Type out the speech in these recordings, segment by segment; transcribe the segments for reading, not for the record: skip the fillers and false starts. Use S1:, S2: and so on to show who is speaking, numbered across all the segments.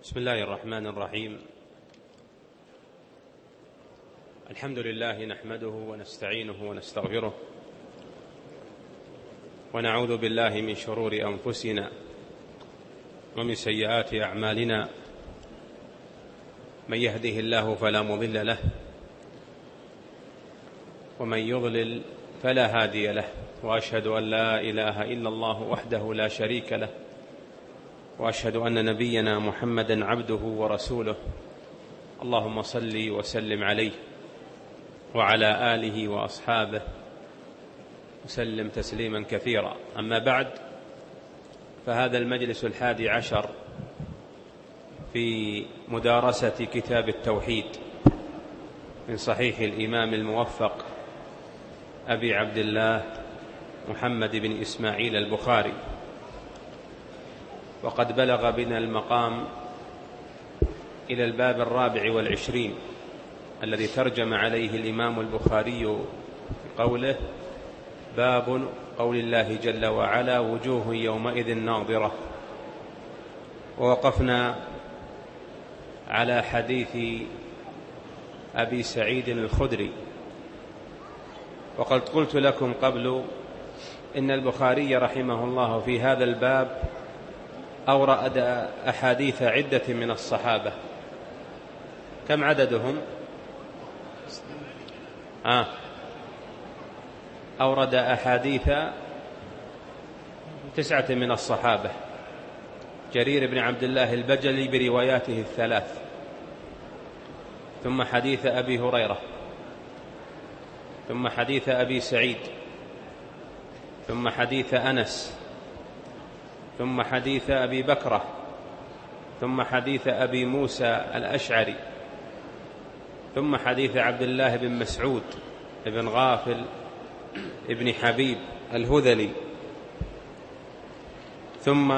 S1: بسم الله الرحمن الرحيم. الحمد لله نحمده ونستعينه ونستغفره ونعوذ بالله من شرور أنفسنا ومن سيئات أعمالنا، من يهده الله فلا مضل له ومن يضلل فلا هادي له، وأشهد أن لا إله إلا الله وحده لا شريك له، وأشهد أن نبينا محمدا عبده ورسوله. اللهم صل وسلم عليه وعلى آله وأصحابه وسلم تسليما كثيرا. أما بعد، فهذا المجلس 11 في مدارسة كتاب التوحيد من صحيح الإمام الموفق أبي عبد الله محمد بن إسماعيل البخاري، وقد بلغ بنا المقام إلى الباب 24 الذي ترجم عليه الإمام البخاري قوله: باب قول الله جل وعلا: وجوه يومئذ ناظرة. ووقفنا على حديث أبي سعيد الخدري، وقد قلت لكم قبل إن البخاري رحمه الله في هذا الباب أورد أحاديث عدة من الصحابة. كم عددهم؟ أورد أحاديث 9 من الصحابة: جرير بن عبد الله البجلي برواياته 3، ثم حديث أبي هريرة، ثم حديث أبي سعيد، ثم حديث أنس، ثم حديث أبي بكرة، ثم حديث أبي موسى الأشعري، ثم حديث عبد الله بن مسعود بن غافل ابن حبيب الهذلي، ثم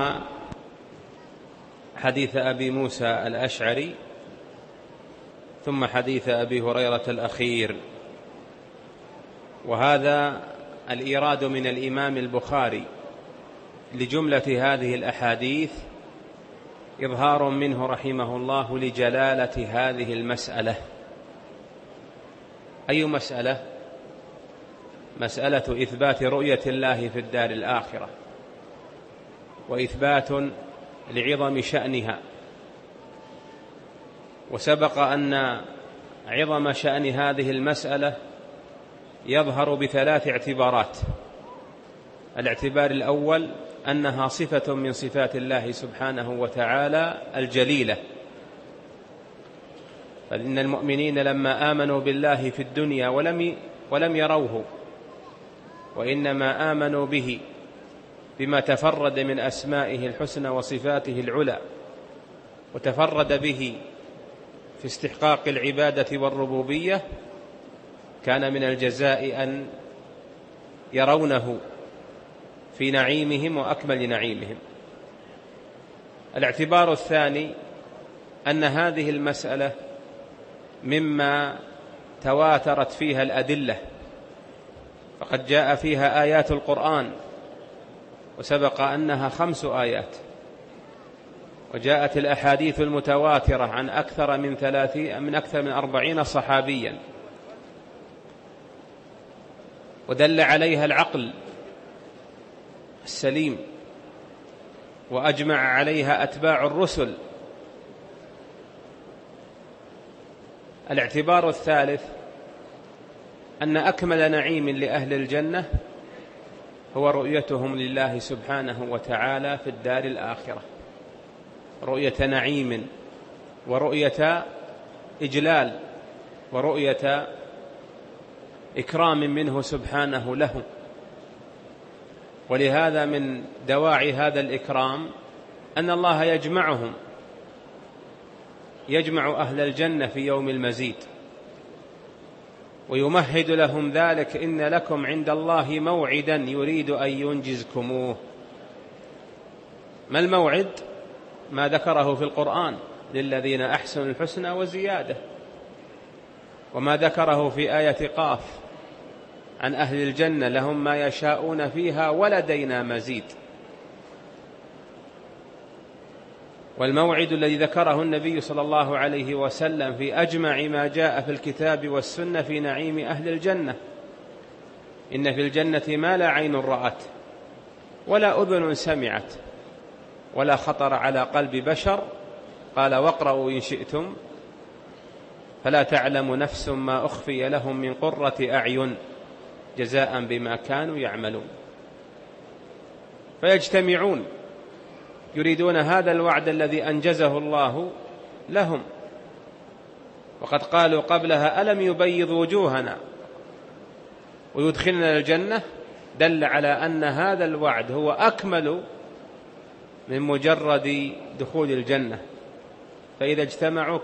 S1: حديث أبي موسى الأشعري، ثم حديث أبي هريرة الأخير. وهذا الإيراد من الإمام البخاري لجملة هذه الأحاديث إظهار منه رحمه الله لجلالة هذه المسألة. أي مسألة؟ مسألة إثبات رؤية الله في الدار الآخرة، وإثبات لعظم شأنها. وسبق أن عظم شأن هذه المسألة يظهر ب3 اعتبارات. الاعتبار الأول أنها صفة من صفات الله سبحانه وتعالى الجليلة، فإن المؤمنين لما آمنوا بالله في الدنيا ولم يروه، وإنما آمنوا به بما تفرد من أسمائه الحسنى وصفاته العلى، وتفرد به في استحقاق العبادة والربوبية، كان من الجزاء أن يرونه في نعيمهم وأكمل نعيمهم. الاعتبار الثاني أن هذه المسألة مما تواترت فيها الأدلة، فقد جاء فيها آيات القرآن، وسبق أنها 5 آيات، وجاءت الأحاديث المتواترة عن أكثر من 40 صحابيا، ودل عليها العقل السليم، وأجمع عليها أتباع الرسل. الاعتبار الثالث أن أكمل نعيم لأهل الجنة هو رؤيتهم لله سبحانه وتعالى في الدار الآخرة، رؤية نعيم ورؤية إجلال ورؤية إكرام منه سبحانه لهم. ولهذا من دواعي هذا الإكرام أن الله يجمع أهل الجنة في يوم المزيد، ويمهد لهم ذلك: إن لكم عند الله موعدا يريد أن ينجزكموه. ما الموعد؟ ما ذكره في القرآن: للذين أحسنوا الحسنى وزيادة. وما ذكره في آية قاف عن أهل الجنة: لهم ما يشاءون فيها ولدينا مزيد. والموعد الذي ذكره النبي صلى الله عليه وسلم في أجمع ما جاء في الكتاب والسنة في نعيم أهل الجنة: إن في الجنة ما لا عين رأت ولا أذن سمعت ولا خطر على قلب بشر. قال: واقرأوا إن شئتم فلا تعلم نفس ما أخفي لهم من قرة أعين جزاء بما كانوا يعملون. فيجتمعون يريدون هذا الوعد الذي أنجزه الله لهم، وقد قالوا قبلها: ألم يبيض وجوهنا ويدخلنا الجنة. دل على أن هذا الوعد هو أكمل من مجرد دخول الجنة. فإذا اجتمعوا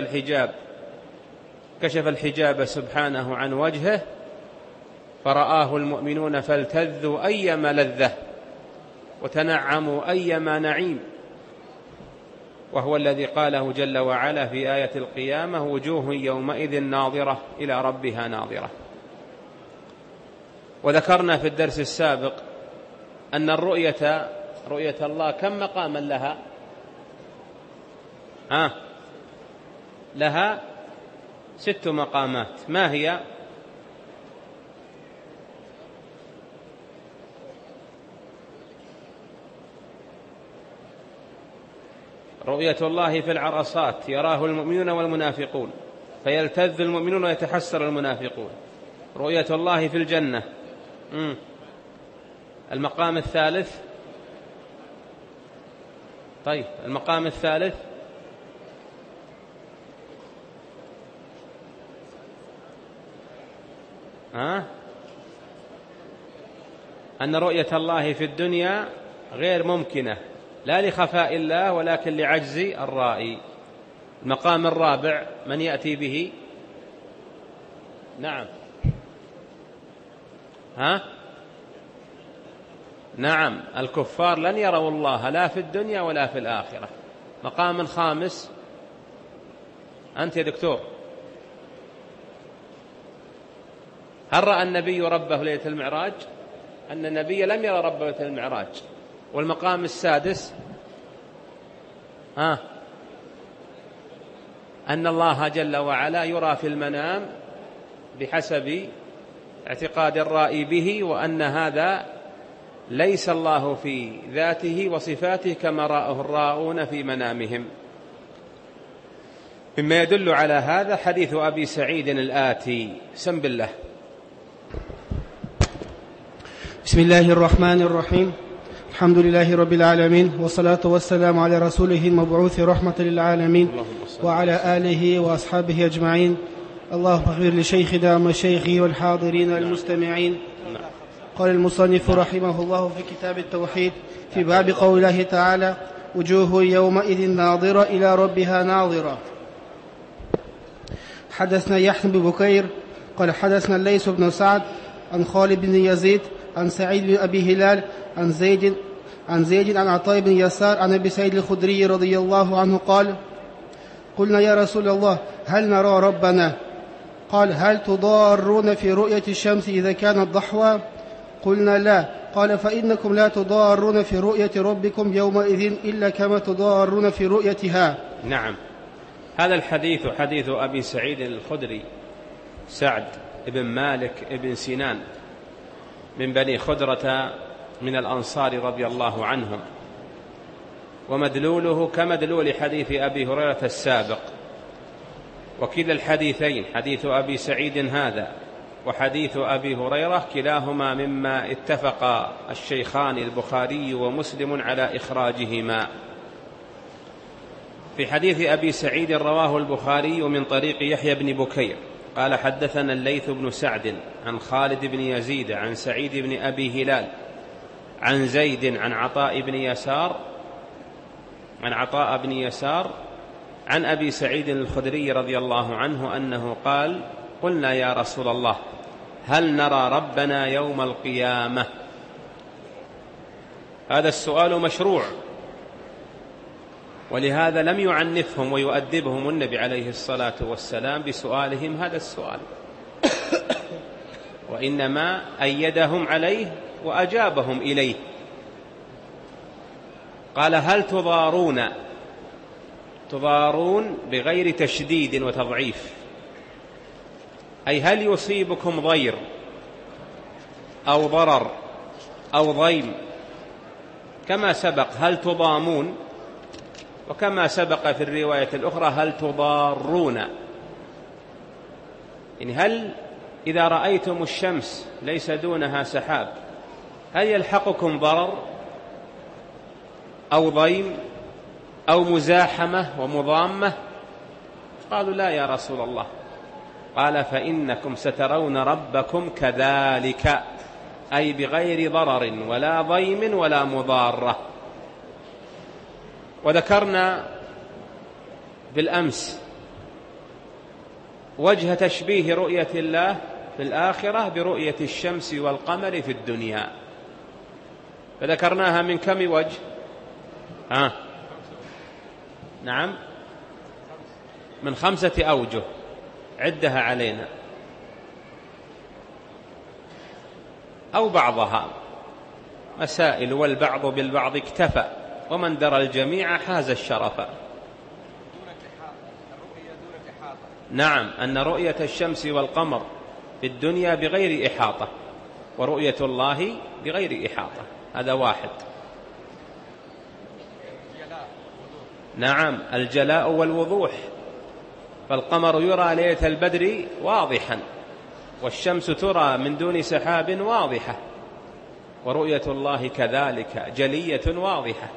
S1: كشف الحجاب سبحانه عن وجهه فرآه المؤمنون فالتذوا أيما لذة وتنعموا أيما نعيم. وهو الذي قاله جل وعلا في آية القيامة: وجوه يومئذ ناظرة إلى ربها ناظرة. وذكرنا في الدرس السابق أن رؤية الله كم مقاما لها؟ لها 6 مقامات. ما هي؟ رؤية الله في العرصات يراه المؤمنون والمنافقون فيلتذ المؤمنون ويتحسر المنافقون. رؤية الله في الجنة. المقام الثالث. طيب المقام الثالث أن رؤية الله في الدنيا غير ممكنة، لا لخفاء الله ولكن لعجز الرائي. المقام الرابع من يأتي به؟ نعم الكفار لن يروا الله لا في الدنيا ولا في الآخرة. مقام خامس أنت يا دكتور، هل رأى النبي ربه ليلة المعراج؟ أن النبي لم يرى ربه ليلة المعراج. والمقام السادس أن الله جل وعلا يرى في المنام بحسب اعتقاد الرائي به، وأن هذا ليس الله في ذاته وصفاته كما رآه الراؤون في منامهم. مما يدل على هذا حديث أبي سعيد الآتي. سم بالله.
S2: بسم الله الرحمن الرحيم. الحمد لله رب العالمين، والصلاة والسلام على رسوله المبعوث رحمة للعالمين وعلى آله وأصحابه أجمعين. اللهم اغفر لشيخنا ومشايخه والحاضرين المستمعين. قال المصنف رحمه الله في كتاب التوحيد في باب قول الله تعالى: وجوه يومئذ ناظرة إلى ربها ناظرة. حدثنا يحيى بن بكير قال حدثنا الليث بن سعد عن خالد بن يزيد عن سعيد بن أبي هلال عن زيد عن عطاء بن يسار عن أبي سعيد الخدري رضي الله عنه قال: قلنا يا رسول الله هل نرى ربنا؟ قال: هل تضارون في رؤية الشمس إذا كانت ضحوى؟ قلنا لا. قال: فإنكم لا تضارون في رؤية ربكم يومئذ إلا كما تضارون في رؤيتها.
S1: نعم، هذا الحديث حديث أبي سعيد الخدري سعد بن مالك بن سنان من بني خدرة من الأنصار رضي الله عنهم، ومدلوله كمدلول حديث أبي هريرة السابق. وكلا الحديثين، حديث أبي سعيد هذا وحديث أبي هريرة، كلاهما مما اتفق الشيخان البخاري ومسلم على إخراجهما. في حديث أبي سعيد رواه البخاري من طريق يحيى بن بكير قال: حدثنا الليث بن سعد عن خالد بن يزيد عن سعيد بن أبي هلال عن زيد عن عطاء بن يسار عن أبي سعيد الخدري رضي الله عنه أنه قال: قلنا يا رسول الله هل نرى ربنا يوم القيامة؟ هذا السؤال مشروع، ولهذا لم يعنفهم ويؤدبهم النبي عليه الصلاة والسلام بسؤالهم هذا السؤال، وإنما أيدهم عليه وأجابهم إليه. قال: هل تضارون تضارون بغير تشديد وتضعيف، أي هل يصيبكم ضير أو ضرر أو ضيم كما سبق هل تضامون، وكما سبق في الرواية الأخرى هل تضارون. يعني هل إذا رأيتم الشمس ليس دونها سحاب هل يلحقكم ضرر أو ضيم أو مزاحمة ومضامة؟ قالوا لا يا رسول الله. قال فإنكم سترون ربكم كذلك، أي بغير ضرر ولا ضيم ولا مضارة. وذكرنا بالأمس وجه تشبيه رؤية الله في الآخرة برؤية الشمس والقمر في الدنيا، فذكرناها من كم وجه؟ نعم، من 5 أوجه، عدها علينا أو بعضها مسائل، والبعض بالبعض اكتفى، ومن درى الجميع حاز الشرف. نعم، أن رؤية الشمس والقمر في الدنيا بغير إحاطة، ورؤية الله بغير إحاطة، هذا واحد. نعم، الجلاء والوضوح، فالقمر يرى ليلة البدر واضحا، والشمس ترى من دون سحاب واضحة، ورؤية الله كذلك جلية واضحة.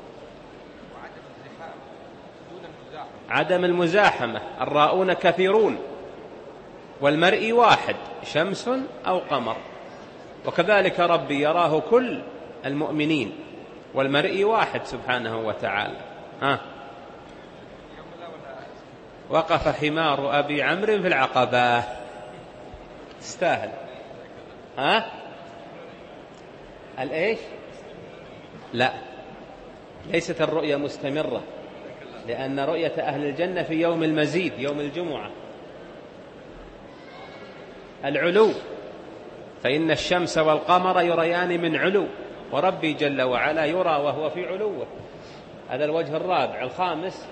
S1: عدم المزاحمة، الراؤون كثيرون والمرء واحد، شمس أو قمر. وكذلك ربي يراه كل المؤمنين والمرء واحد سبحانه وتعالى. وقف حمار أبي عمرو في العقبة، استاهل. الإيش؟ لا، ليست الرؤية مستمرة، لأن رؤية أهل الجنة في يوم المزيد، يوم الجمعة. العلو، فإن الشمس والقمر يريان من علو، وربي جل وعلا يرى وهو في علوه. هذا الوجه الرابع. الخامس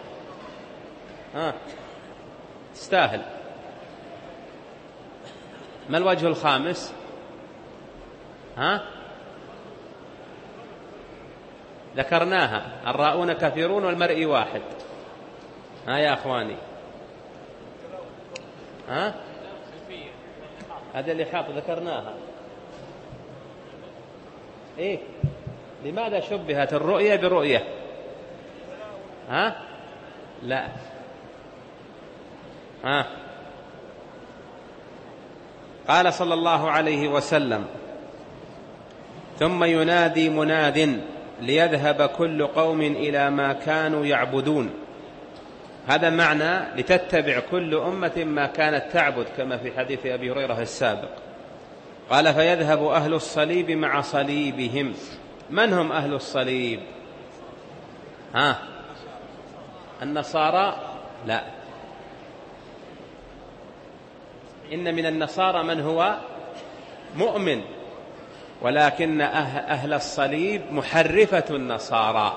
S1: تستاهل. ما الوجه الخامس؟ ذكرناها، الراؤون كثيرون والمرء واحد. يا أخواني، هذا اللي حاط ذكرناها. إيه؟ لماذا شبهت الرؤية برؤية؟ لا. قال صلى الله عليه وسلم: ثم ينادي مناد ليذهب كل قوم إلى ما كانوا يعبدون. هذا معنى لتتبع كل أمة ما كانت تعبد، كما في حديث أبي هريرة السابق. قال: فيذهب أهل الصليب مع صليبهم. من هم أهل الصليب؟ النصارى؟ لا، إن من النصارى من هو مؤمن، ولكن أهل الصليب محرفة النصارى،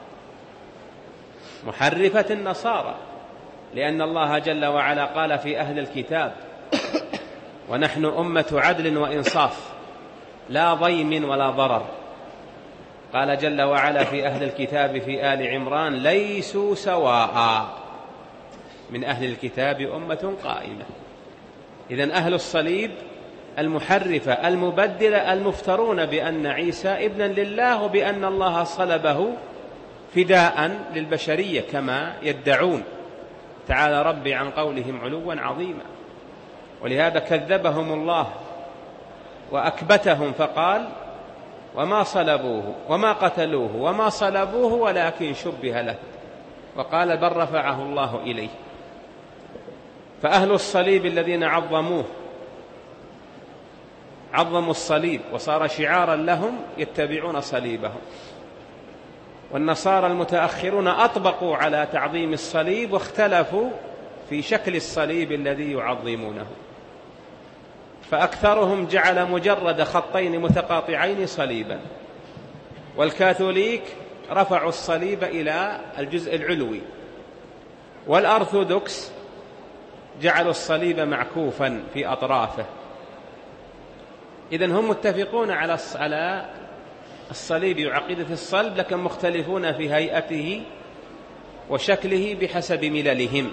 S1: محرفة النصارى، لأن الله جل وعلا قال في أهل الكتاب: ونحن أمة عدل وإنصاف لا ضيم ولا ضرر. قال جل وعلا في أهل الكتاب في آل عمران: ليسوا سواء، من أهل الكتاب أمة قائمة. إذن أهل الصليب المحرفة المبدلة المفترون بأن عيسى ابنا لله، وبأن الله صلبه فداء للبشرية كما يدعون. تعالى ربي عن قولهم علوا عظيما. ولهذا كذبهم الله وأكبتهم فقال: وما صلبوه وما قتلوه وما صلبوه ولكن شبه له، وقال: بل رفعه الله إليه. فأهل الصليب الذين عظموه، عظموا الصليب وصار شعارا لهم، يتبعون صليبهم. والنصارى المتأخرون أطبقوا على تعظيم الصليب، واختلفوا في شكل الصليب الذي يعظمونه، فأكثرهم جعل مجرد خطين متقاطعين صليبا. والكاثوليك رفعوا الصليب إلى الجزء العلوي، والأرثوذكس جعلوا الصليب معكوفا في أطرافه. إذن هم متفقون على الصليب وعقيدة الصلب، لكن مختلفون في هيئته وشكله بحسب مللهم.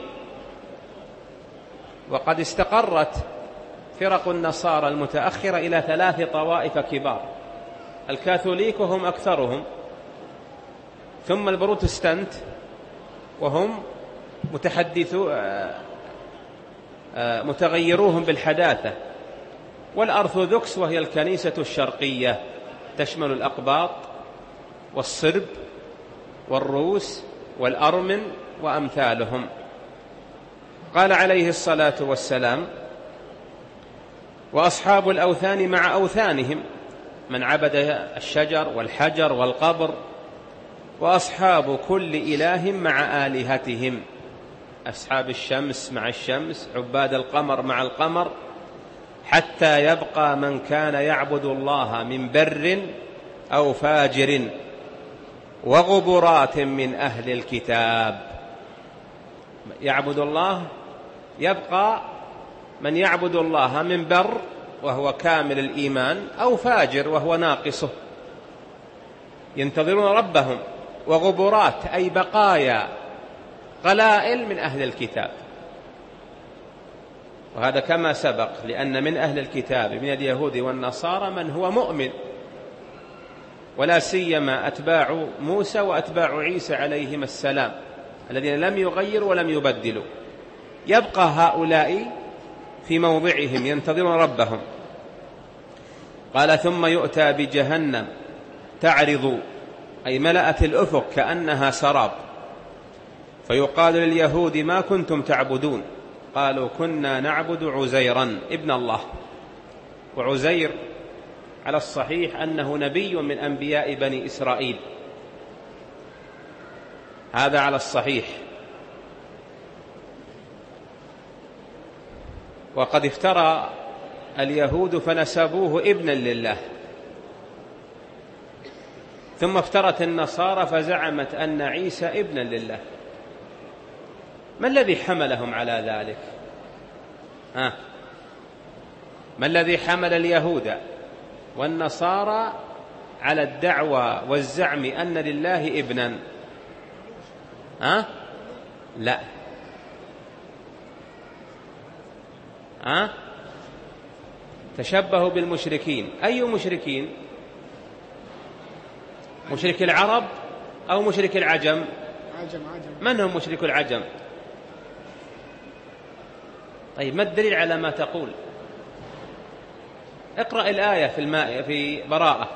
S1: وقد استقرت فرق النصارى المتأخرة إلى 3 طوائف كبار: الكاثوليك وهم أكثرهم، ثم البروتستانت وهم متغيروهم بالحداثة، والأرثوذكس وهي الكنيسة الشرقية تشمل الأقباط والصرب والروس والأرمن وأمثالهم. قال عليه الصلاة والسلام: وأصحاب الأوثان مع أوثانهم، من عبد الشجر والحجر والقبر، وأصحاب كل إله مع آلهتهم، أصحاب الشمس مع الشمس، عباد القمر مع القمر، حتى يبقى من كان يعبد الله من بر أو فاجر وغبرات من أهل الكتاب. يعبد الله، يبقى من يعبد الله من بر وهو كامل الإيمان أو فاجر وهو ناقصه، ينتظرون ربهم، وغبرات أي بقايا قلائل من أهل الكتاب. وهذا كما سبق، لأن من أهل الكتاب من اليهود والنصارى من هو مؤمن، ولا سيما أتباع موسى وأتباع عيسى عليهم السلام الذين لم يغيروا ولم يبدلوا. يبقى هؤلاء في موضعهم ينتظرون ربهم. قال: ثم يؤتى بجهنم تعرض، أي ملأت الأفق كأنها سراب، فيقال لليهود: ما كنتم تعبدون؟ قالوا: كنا نعبد عزيرا ابن الله. وعزير على الصحيح أنه نبي من أنبياء بني إسرائيل، هذا على الصحيح. وقد افترى اليهود فنسبوه ابنا لله، ثم افترت النصارى فزعمت أن عيسى ابنا لله. ما الذي حملهم على ذلك؟ ما الذي حمل اليهود والنصارى على الدعوى والزعم أن لله ابنا؟ لا. تشبهوا بالمشركين. أي مشركين؟ مشرك العرب أو مشرك العجم؟ من هم مشرك العجم؟ طيب، ما الدليل على ما تقول؟ اقرأ الآية في براءة: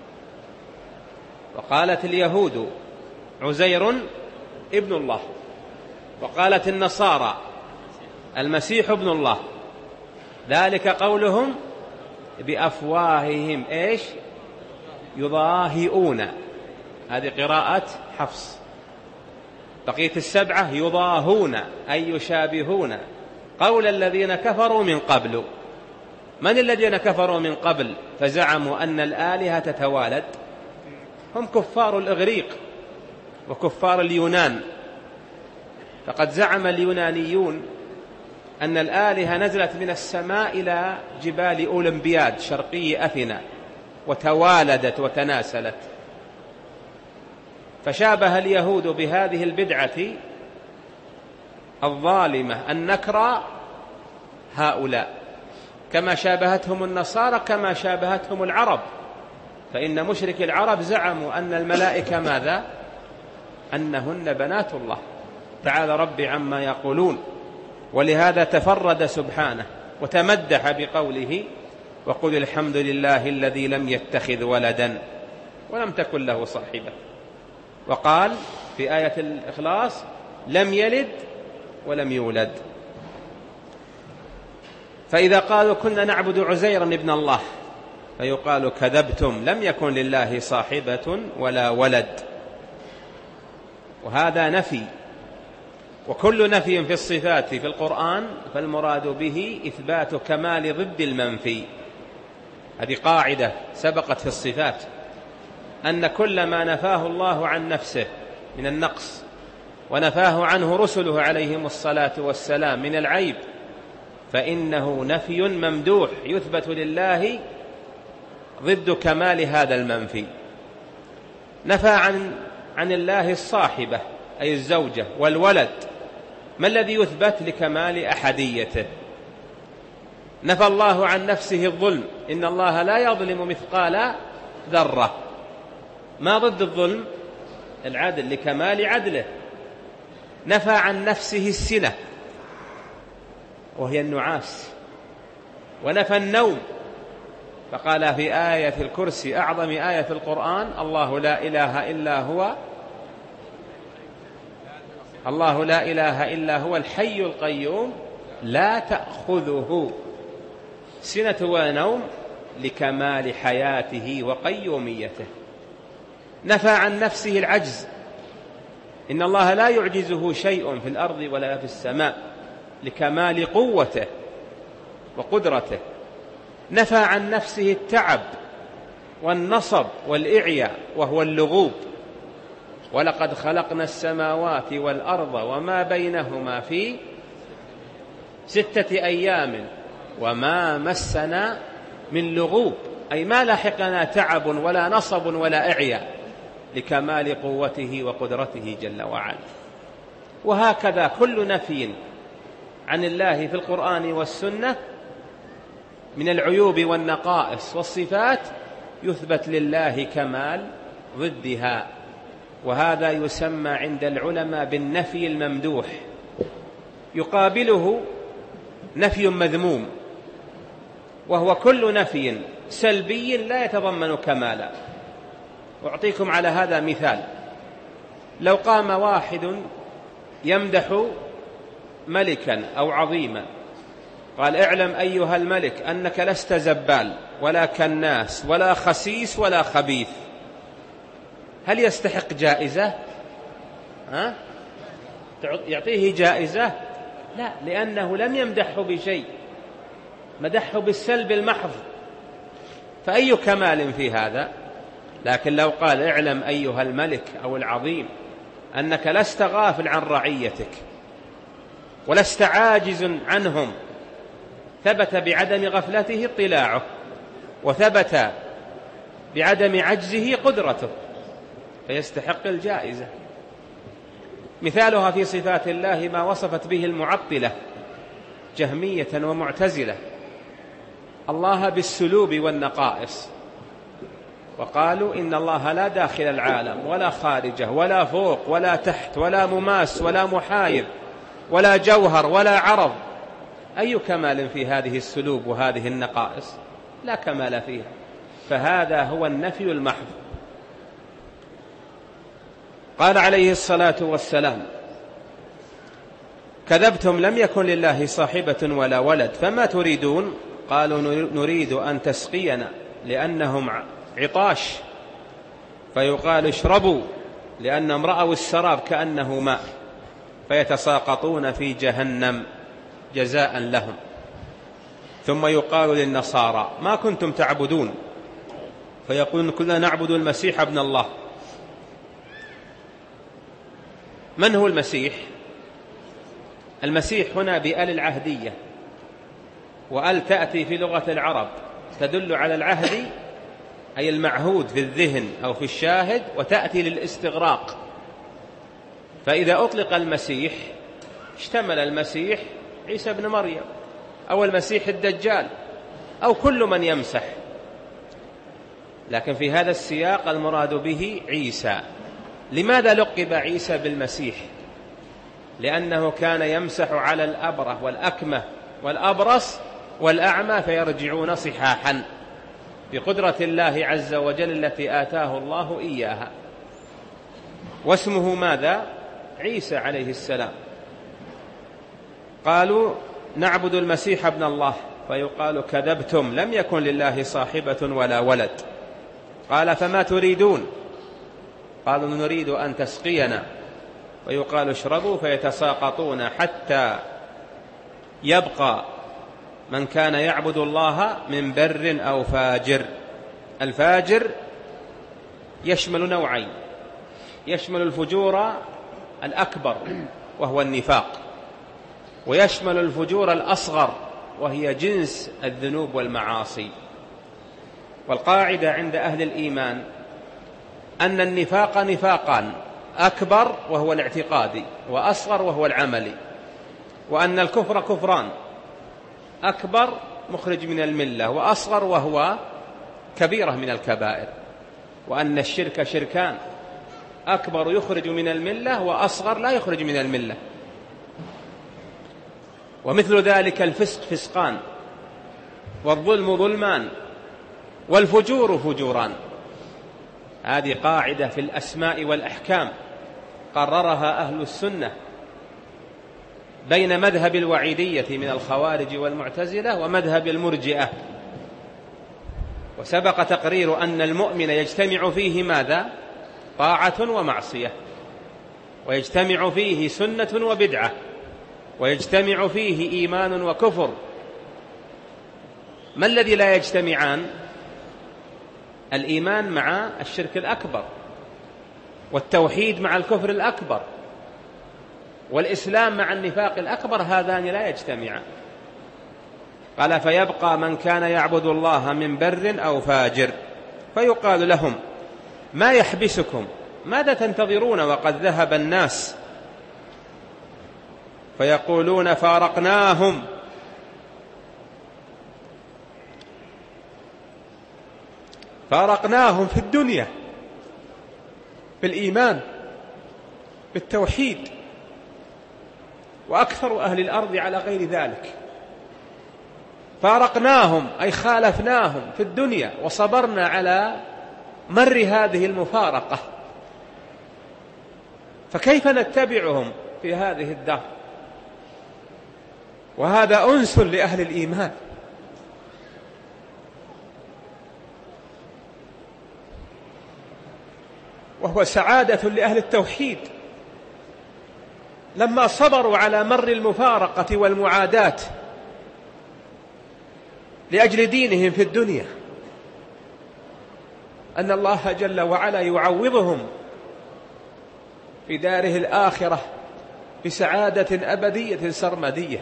S1: وقالت اليهود عزير ابن الله، وقالت النصارى المسيح ابن الله، ذلك قولهم بأفواههم إيش؟ يضاهئون. هذه قراءة حفص. بقية السبعة يضاهون أي يشابهون قول الذين كفروا من قبل. من الذين كفروا من قبل فزعموا أن الآلهة تتوالد؟ هم كفار الإغريق وكفار اليونان. فقد زعم اليونانيون أن الآلهة نزلت من السماء إلى جبال أولمبياد شرقي أثينا وتوالدت وتناسلت. فشابه اليهود بهذه البدعة الظالمة النكرة هؤلاء، كما شابهتهم النصارى، كما شابهتهم العرب. فإن مشرك العرب زعموا أن الملائكة ماذا؟ أنهن بنات الله، تعالى ربي عما يقولون. ولهذا تفرد سبحانه وتمدح بقوله: وقل الحمد لله الذي لم يتخذ ولدا ولم تكن له صاحبة. وقال في آية الإخلاص: لم يلد ولم يولد. فإذا قالوا كنا نعبد عزيرا ابن الله فيقال: كذبتم، لم يكن لله صاحبة ولا ولد. وهذا نفي، وكل نفي في الصفات في القرآن فالمراد به إثبات كمال ضد المنفي. هذه قاعدة سبقت في الصفات، أن كل ما نفاه الله عن نفسه من النقص ونفاه عنه رسله عليهم الصلاة والسلام من العيب، فإنه نفي ممدوح يثبت لله ضد كمال هذا المنفي. نفى عن الله الصاحبة أي الزوجة والولد، ما الذي يثبت لكمال أحديته؟ نفى الله عن نفسه الظلم، إن الله لا يظلم مثقال ذرة. ما ضد الظلم؟ العدل، لكمال عدله. نفى عن نفسه السنة وهي النعاس، ونفى النوم، فقال في آية الكرسي أعظم آية في القرآن: الله لا إله إلا هو الحي القيوم لا تأخذه سنة ونوم، لكمال حياته وقيوميته. نفى عن نفسه العجز، إن الله لا يعجزه شيء في الأرض ولا في السماء، لكمال قوته وقدرته. نفى عن نفسه التعب والنصب والإعياء وهو اللغوب: ولقد خلقنا السماوات والأرض وما بينهما في 6 أيام وما مسنا من لغوب، أي ما لاحقنا تعب ولا نصب ولا إعياء، لكمال قوته وقدرته جل وعلا. وهكذا كل نفي عن الله في القرآن والسنة من العيوب والنقائص والصفات يثبت لله كمال ضدها، وهذا يسمى عند العلماء بالنفي الممدوح. يقابله نفي مذموم، وهو كل نفي سلبي لا يتضمن كمالا. أعطيكم على هذا مثال: لو قام واحد يمدح ملكا أو عظيما، قال: اعلم أيها الملك أنك لست زبال ولا كناس ولا خسيس ولا خبيث، هل يستحق جائزة؟ يعطيه جائزة؟ لا، لأنه لم يمدحه بشيء، مدحه بالسلب المحض، فأي كمال في هذا؟ لكن لو قال: اعلم أيها الملك أو العظيم أنك لست غافل عن رعيتك ولست عاجز عنهم، ثبت بعدم غفلته اطلاعه، وثبت بعدم عجزه قدرته، فيستحق الجائزة. مثالها في صفات الله ما وصفت به المعطلة جهمية ومعتزلة الله بالسلوب والنقائص، وقالوا إن الله لا داخل العالم ولا خارجه ولا فوق ولا تحت ولا مماس ولا محايد ولا جوهر ولا عرض. أي كمال في هذه السلوب وهذه النقائص؟ لا كمال فيها، فهذا هو النفي المحض. قال عليه الصلاة والسلام: كذبتم لم يكن لله صاحبة ولا ولد، فما تريدون؟ قالوا: نريد أن تسقينا لأنهم عطاش، فيقال: اشربوا، لأنهم رأوا السراب كأنه ماء، فيتساقطون في جهنم جزاء لهم. ثم يقال للنصارى: ما كنتم تعبدون؟ فيقولون: كنا نعبد المسيح ابن الله. من هو المسيح؟ المسيح هنا بآل العهدية، وآل تأتي في لغة العرب تدل على العهد أي المعهود في الذهن أو في الشاهد، وتأتي للاستغراق. فإذا أطلق المسيح اشتمل المسيح عيسى بن مريم أو المسيح الدجال أو كل من يمسح، لكن في هذا السياق المراد به عيسى. لماذا لقب عيسى بالمسيح؟ لأنه كان يمسح على الأبرة والأكمة والأبرص والأعمى فيرجعون صحاحا بقدرة الله عز وجل التي آتاه الله إياها. واسمه ماذا؟ عيسى عليه السلام. قالوا: نعبد المسيح ابن الله، فيقال: كذبتم لم يكن لله صاحبة ولا ولد. قال: فما تريدون؟ قالوا: نريد أن تسقينا، ويقال: اشربوا، فيتساقطون حتى يبقى من كان يعبد الله من بر أو فاجر. الفاجر يشمل نوعين: يشمل الفجور الأكبر وهو النفاق، ويشمل الفجور الأصغر وهي جنس الذنوب والمعاصي. والقاعدة عند أهل الإيمان أن النفاق نفاقان: أكبر وهو الاعتقادي، وأصغر وهو العملي. وأن الكفر كفران: أكبر مخرج من الملة، وأصغر وهو كبيرة من الكبائر. وأن الشرك شركان: أكبر يخرج من الملة، وأصغر لا يخرج من الملة. ومثل ذلك الفسق فسقان، والظلم ظلمان، والفجور فجوران. هذه قاعدة في الأسماء والأحكام قررها أهل السنة بين مذهب الوعيدية من الخوارج والمعتزلة ومذهب المرجئة. وسبق تقرير أن المؤمن يجتمع فيه ماذا؟ طاعة ومعصية، ويجتمع فيه سنة وبدعة، ويجتمع فيه إيمان وكفر. ما الذي لا يجتمعان؟ الإيمان مع الشرك الأكبر، والتوحيد مع الكفر الأكبر، والإسلام مع النفاق الأكبر، هذان لا يجتمعان. قال: فيبقى من كان يعبد الله من بر أو فاجر، فيقال لهم: ما يحبسكم؟ ماذا تنتظرون وقد ذهب الناس؟ فيقولون: فارقناهم في الدنيا بالإيمان بالتوحيد، وأكثر أهل الأرض على غير ذلك. فارقناهم أي خالفناهم في الدنيا، وصبرنا على مر هذه المفارقة، فكيف نتبعهم في هذه الدار؟ وهذا أنس لأهل الإيمان. وهو سعادة لأهل التوحيد لما صبروا على مر المفارقة والمعاداة لأجل دينهم في الدنيا، أن الله جل وعلا يعوضهم في داره الآخرة بسعادة أبدية سرمدية.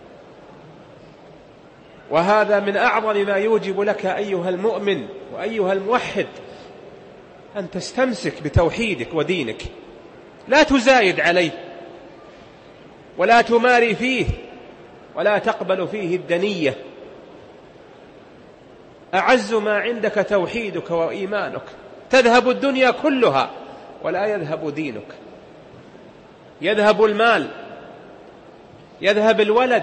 S1: وهذا من أعظم ما يوجب لك أيها المؤمن وأيها الموحد أن تستمسك بتوحيدك ودينك، لا تزايد عليه، ولا تماري فيه، ولا تقبل فيه الدنية. أعز ما عندك توحيدك وإيمانك، تذهب الدنيا كلها ولا يذهب دينك. يذهب المال، يذهب الولد،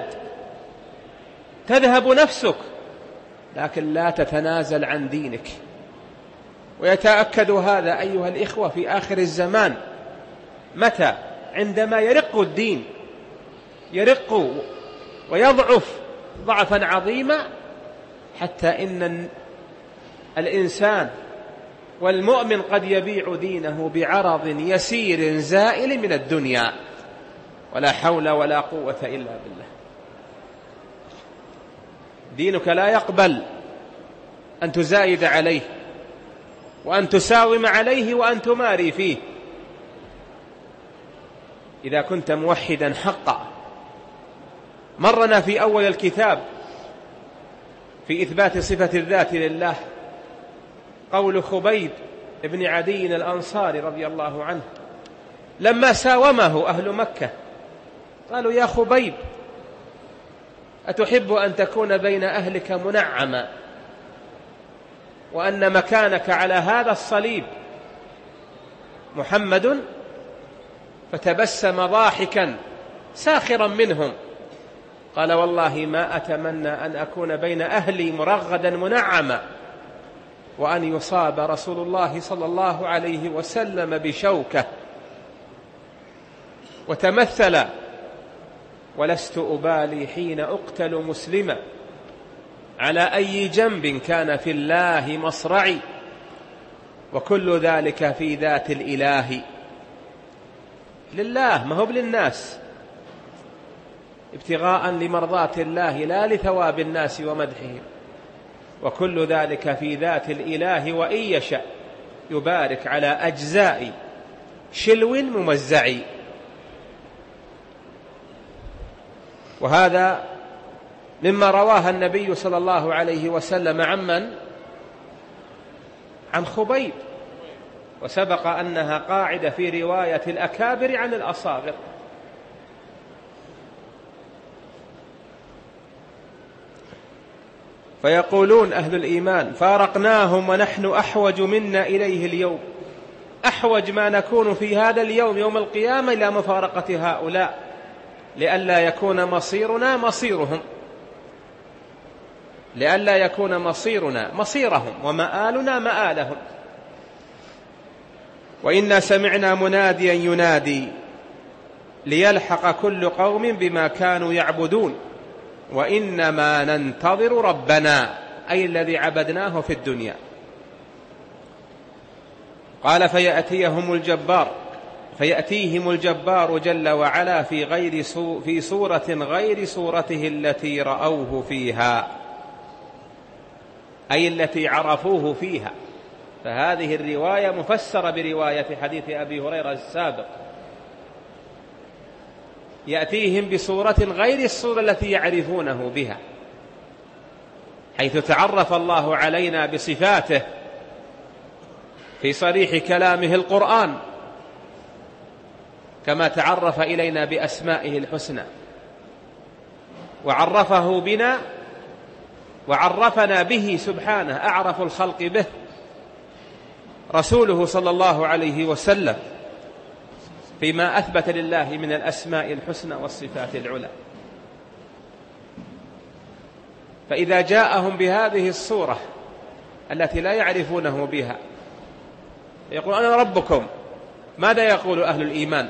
S1: تذهب نفسك، لكن لا تتنازل عن دينك. ويتأكد هذا أيها الإخوة في آخر الزمان. متى؟ عندما يرق الدين، يرق ويضعف ضعفا عظيما، حتى إن الإنسان والمؤمن قد يبيع دينه بعرض يسير زائل من الدنيا، ولا حول ولا قوة إلا بالله. دينك لا يقبل أن تزايد عليه، وأن تساوم عليه، وأن تماري فيه. إذا كنت موحدا حقا. مرنا في أول الكتاب في إثبات صفة الذات لله قول خبيب ابن عدي الأنصاري رضي الله عنه لما ساومه أهل مكة، قالوا: يا خبيب، أتحب أن تكون بين أهلك منعما، وأن مكانك على هذا الصليب محمد؟ فتبسم ضاحكا ساخرا منهم، قال: والله ما أتمنى أن أكون بين أهلي مرغدا منعما، وأن يصاب رسول الله صلى الله عليه وسلم بشوكة وتمثل: ولست أبالي حين أقتل مسلما، على أي جنب كان في الله مصرعي، وكل ذلك في ذات الإله. لله، ما هو للناس، ابتغاء لمرضات الله لا لثواب الناس ومدحهم. وكل ذلك في ذات الإله، وإن يشأ يبارك على أجزاء شلو ممزع. وهذا مما رواه النبي صلى الله عليه وسلم عن خبيب، وسبق أنها قاعدة في رواية الأكابر عن الأصاغر. فيقولون أهل الإيمان: فارقناهم ونحن أحوج منا إليه اليوم. أحوج ما نكون في هذا اليوم يوم القيامة إلى مفارقة هؤلاء، لئلا يكون مصيرنا مصيرهم، لئلا يكون مصيرنا مصيرهم ومآلنا مآلهم. وإنا سمعنا مناديا ينادي ليلحق كل قوم بما كانوا يعبدون وإنما ننتظر ربنا، أي الذي عبدناه في الدنيا. قال: فيأتيهم الجبار جل وعلا في صورة غير صورته التي رأوه فيها، أي التي عرفوه فيها. فهذه الرواية مفسرة برواية حديث أبي هريرة السابق: يأتيهم بصورة غير الصورة التي يعرفونه بها، حيث تعرف الله علينا بصفاته في صريح كلامه القرآن، كما تعرف إلينا بأسمائه الحسنى، وعرفه بنا وعرفنا به سبحانه، أعرف الخلق به رسوله صلى الله عليه وسلم فيما أثبت لله من الأسماء الحسنى والصفات العلى. فإذا جاءهم بهذه الصورة التي لا يعرفونه بها يقول: أنا ربكم، ماذا يقول أهل الإيمان؟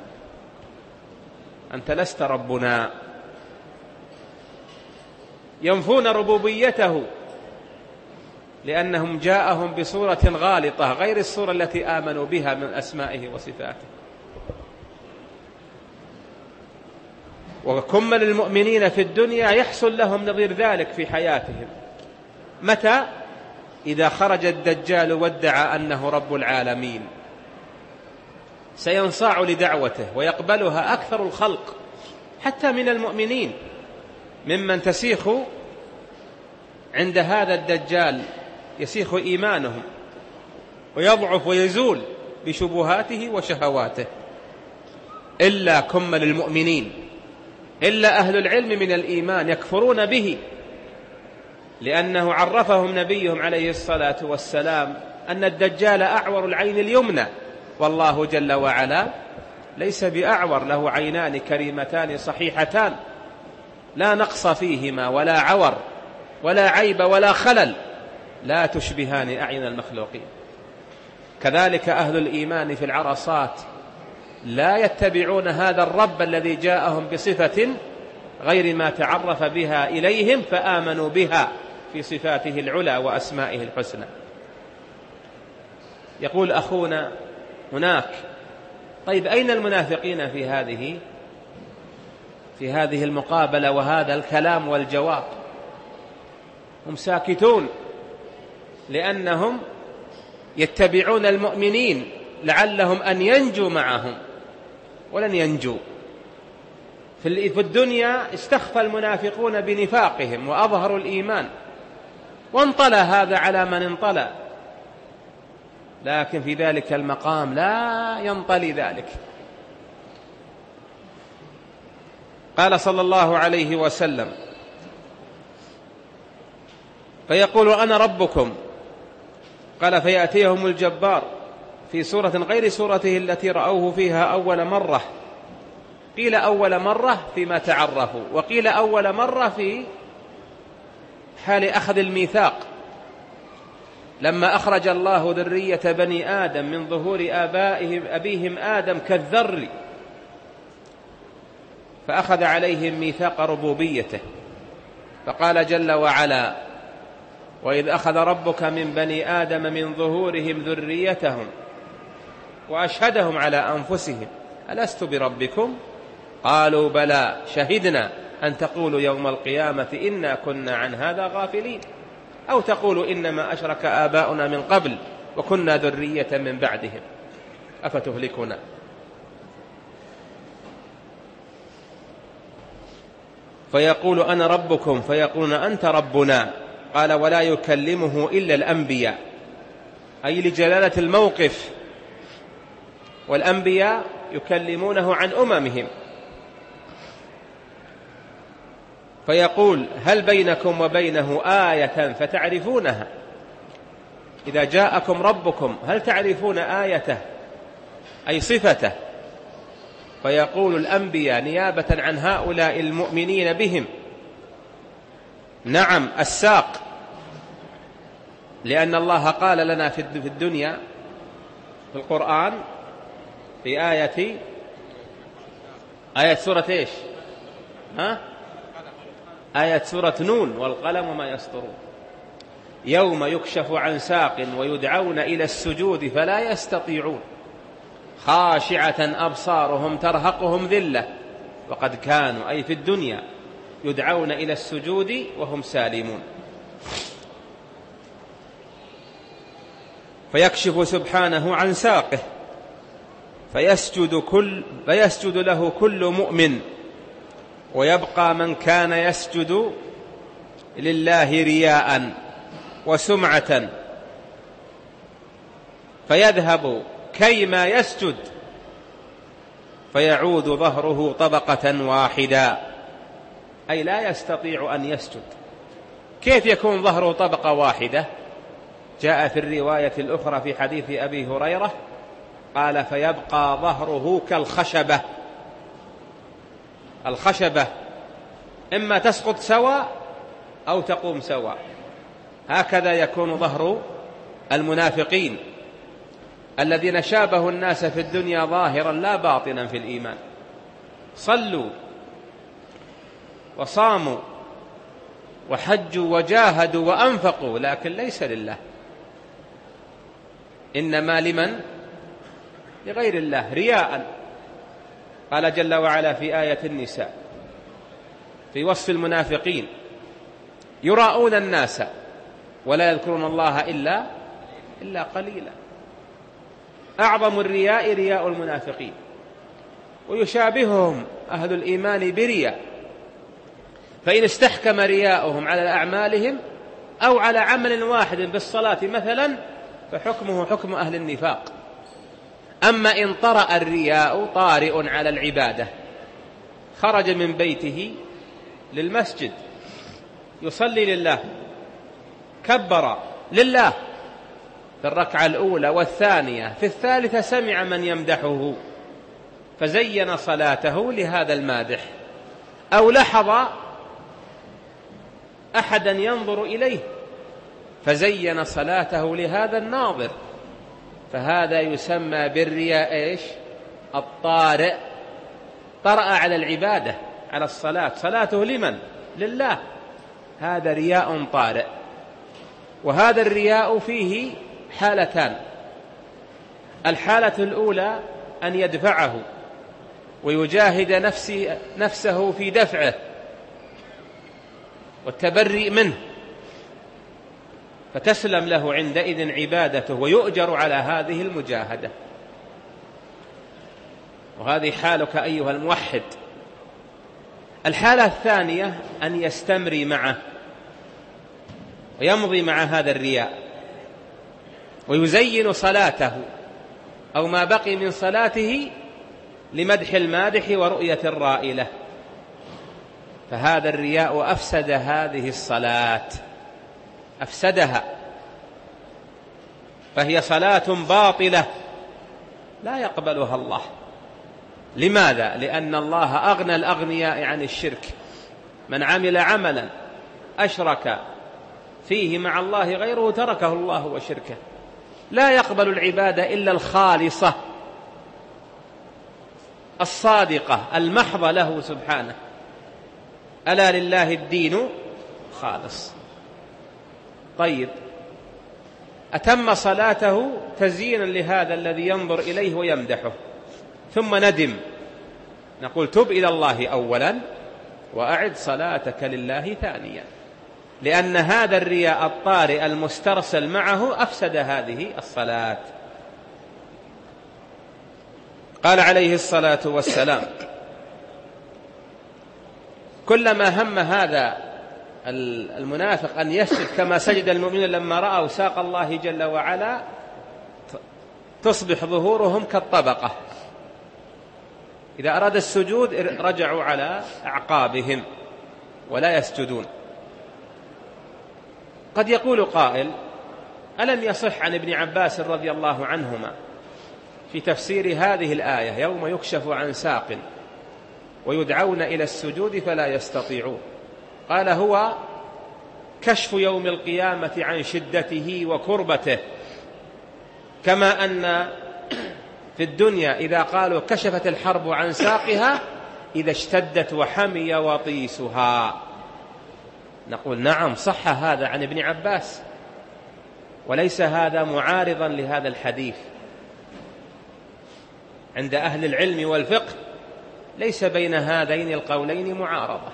S1: أنت لست ربنا. ينفون ربوبيته لأنهم جاءهم بصورة غالطة غير الصورة التي آمنوا بها من أسمائه وصفاته. وكمل المؤمنين في الدنيا يحصل لهم نظير ذلك في حياتهم. متى؟ إذا خرج الدجال وادعى أنه رب العالمين، سينصاع لدعوته ويقبلها أكثر الخلق حتى من المؤمنين، ممن تسيخ عند هذا الدجال، يسيخ إيمانهم ويضعف ويزول بشبهاته وشهواته. إلا كمل المؤمنين، إلا أهل العلم من الإيمان يكفرون به، لأنه عرفهم نبيهم عليه الصلاة والسلام أن الدجال أعور العين اليمنى، والله جل وعلا ليس بأعور، له عينان كريمتان صحيحتان لا نقص فيهما ولا عور ولا عيب ولا خلل، لا تشبهان أعين المخلوقين. كذلك أهل الإيمان في العرصات لا يتبعون هذا الرب الذي جاءهم بصفة غير ما تعرف بها إليهم فآمنوا بها في صفاته العلى وأسمائه الحسنى. يقول أخونا هناك: طيب أين المنافقين في هذه المقابلة وهذا الكلام والجواب؟ هم ساكتون لأنهم يتبعون المؤمنين لعلهم أن ينجوا معهم، ولن ينجوا. في الدنيا استخفى المنافقون بنفاقهم وأظهروا الإيمان، وانطلى هذا على من انطلى، لكن في ذلك المقام لا ينطلي ذلك. قال صلى الله عليه وسلم: فيقول: أنا ربكم. قال: فيأتيهم الجبار في صورة غير صورته التي رأوه فيها أول مرة. قيل أول مرة فيما تعرفوا، وقيل أول مرة في حال أخذ الميثاق، لما أخرج الله ذرية بني آدم من ظهور أبيهم آدم كالذر، فأخذ عليهم ميثاق ربوبيته، فقال جل وعلا: وإذ أخذ ربك من بني آدم من ظهورهم ذريتهم وأشهدهم على أنفسهم ألست بربكم؟ قالوا بلى شهدنا أن تقولوا يوم القيامة إنا كنا عن هذا غافلين، أو تقولوا إنما أشرك آباؤنا من قبل وكنا ذرية من بعدهم أفتهلكنا. فيقول أنا ربكم فيقولون أنت ربنا. قال ولا يكلمه إلا الأنبياء، أي لجلالة الموقف، والأنبياء يكلمونه عن أممهم. فيقول هل بينكم وبينه آية فتعرفونها؟ إذا جاءكم ربكم هل تعرفون آيته أي صفته؟ فيقول الأنبياء نيابة عن هؤلاء المؤمنين بهم نعم الساق، لأن الله قال لنا في الدنيا في القرآن في آية سورة إيش؟ آية سورة نون والقلم وما يسطرون يوم يكشف عن ساق ويدعون إلى السجود فلا يستطيعون خاشعة أبصارهم ترهقهم ذلة وقد كانوا أي في الدنيا يدعون إلى السجود وهم سالمون. فيكشف سبحانه عن ساقه فيسجد له كل مؤمن، ويبقى من كان يسجد لله رياء وسمعة فيذهب كيما يسجد فيعود ظهره طبقة واحدة، أي لا يستطيع أن يسجد. كيف يكون ظهره طبقة واحدة؟ جاء في الرواية الأخرى في حديث أبي هريرة قال فيبقى ظهره كالخشبة. الخشبة إما تسقط سواء أو تقوم سواء، هكذا يكون ظهر المنافقين الذين شابهوا الناس في الدنيا ظاهرا لا باطنا في الإيمان، صلوا وصاموا وحجوا وجاهدوا وأنفقوا لكن ليس لله، إنما لمن؟ لغير الله رياء. قال جل وعلا في آية النساء في وصف المنافقين يراءون الناس ولا يذكرون الله إلا قليلا. أعظم الرياء رياء المنافقين، ويشابههم أهل الإيمان برياء، فإن استحكم رياؤهم على أعمالهم أو على عمل واحد بالصلاة مثلا فحكمه حكم أهل النفاق. أما إن طرأ الرياء طارئ على العبادة، خرج من بيته للمسجد يصلي لله، كبر لله في الركعة الأولى والثانية، في الثالثة سمع من يمدحه فزين صلاته لهذا المادح، أو لحظ أحدا ينظر إليه فزين صلاته لهذا الناظر، فهذا يسمى بالرياء إيش؟ الطارئ، طرأ على العبادة على الصلاة، صلاته لمن؟ لله، هذا رياء طارئ. وهذا الرياء فيه حالتان، الحالة الأولى أن يدفعه ويجاهد نفسه في دفعه والتبرئ منه فتسلم له عندئذ عبادته ويؤجر على هذه المجاهدة، وهذه حالك أيها الموحد. الحالة الثانية أن يستمري معه ويمضي مع هذا الرياء ويزين صلاته أو ما بقي من صلاته لمدح المادح ورؤية الرائلة، فهذا الرياء أفسد هذه الصلاة، أفسدها، فهي صلاة باطلة لا يقبلها الله. لماذا؟ لأن الله أغنى الأغنياء عن الشرك، من عمل عملا أشرك فيه مع الله غيره تركه الله وشركه. لا يقبل العبادة إلا الخالصة الصادقة المحضة له سبحانه، ألا لله الدين خالص. طيب، أتم صلاته تزيينا لهذا الذي ينظر إليه ويمدحه، ثم ندم، نقول تب إلى الله أولا وأعد صلاتك لله ثانيا، لأن هذا الرياء الطارئ المسترسل معه أفسد هذه الصلاة. قال عليه الصلاة والسلام كلما هم هذا المنافق أن يسجد كما سجد المؤمنون لما رأوا ساق الله جل وعلا تصبح ظهورهم كالطبقة، إذا أراد السجود رجعوا على أعقابهم ولا يسجدون. قد يقول قائل: ألم يصح عن ابن عباس رضي الله عنهما في تفسير هذه الآية يوم يكشف عن ساق ويدعون إلى السجود فلا يستطيعون؟ قال: هو كشف يوم القيامة عن شدته وكربته، كما أن في الدنيا إذا قالوا كشفت الحرب عن ساقها إذا اشتدت وحمي وطيسها. نقول: نعم، صح هذا عن ابن عباس، وليس هذا معارضا لهذا الحديث. عند أهل العلم والفقه ليس بين هذين القولين معارضة.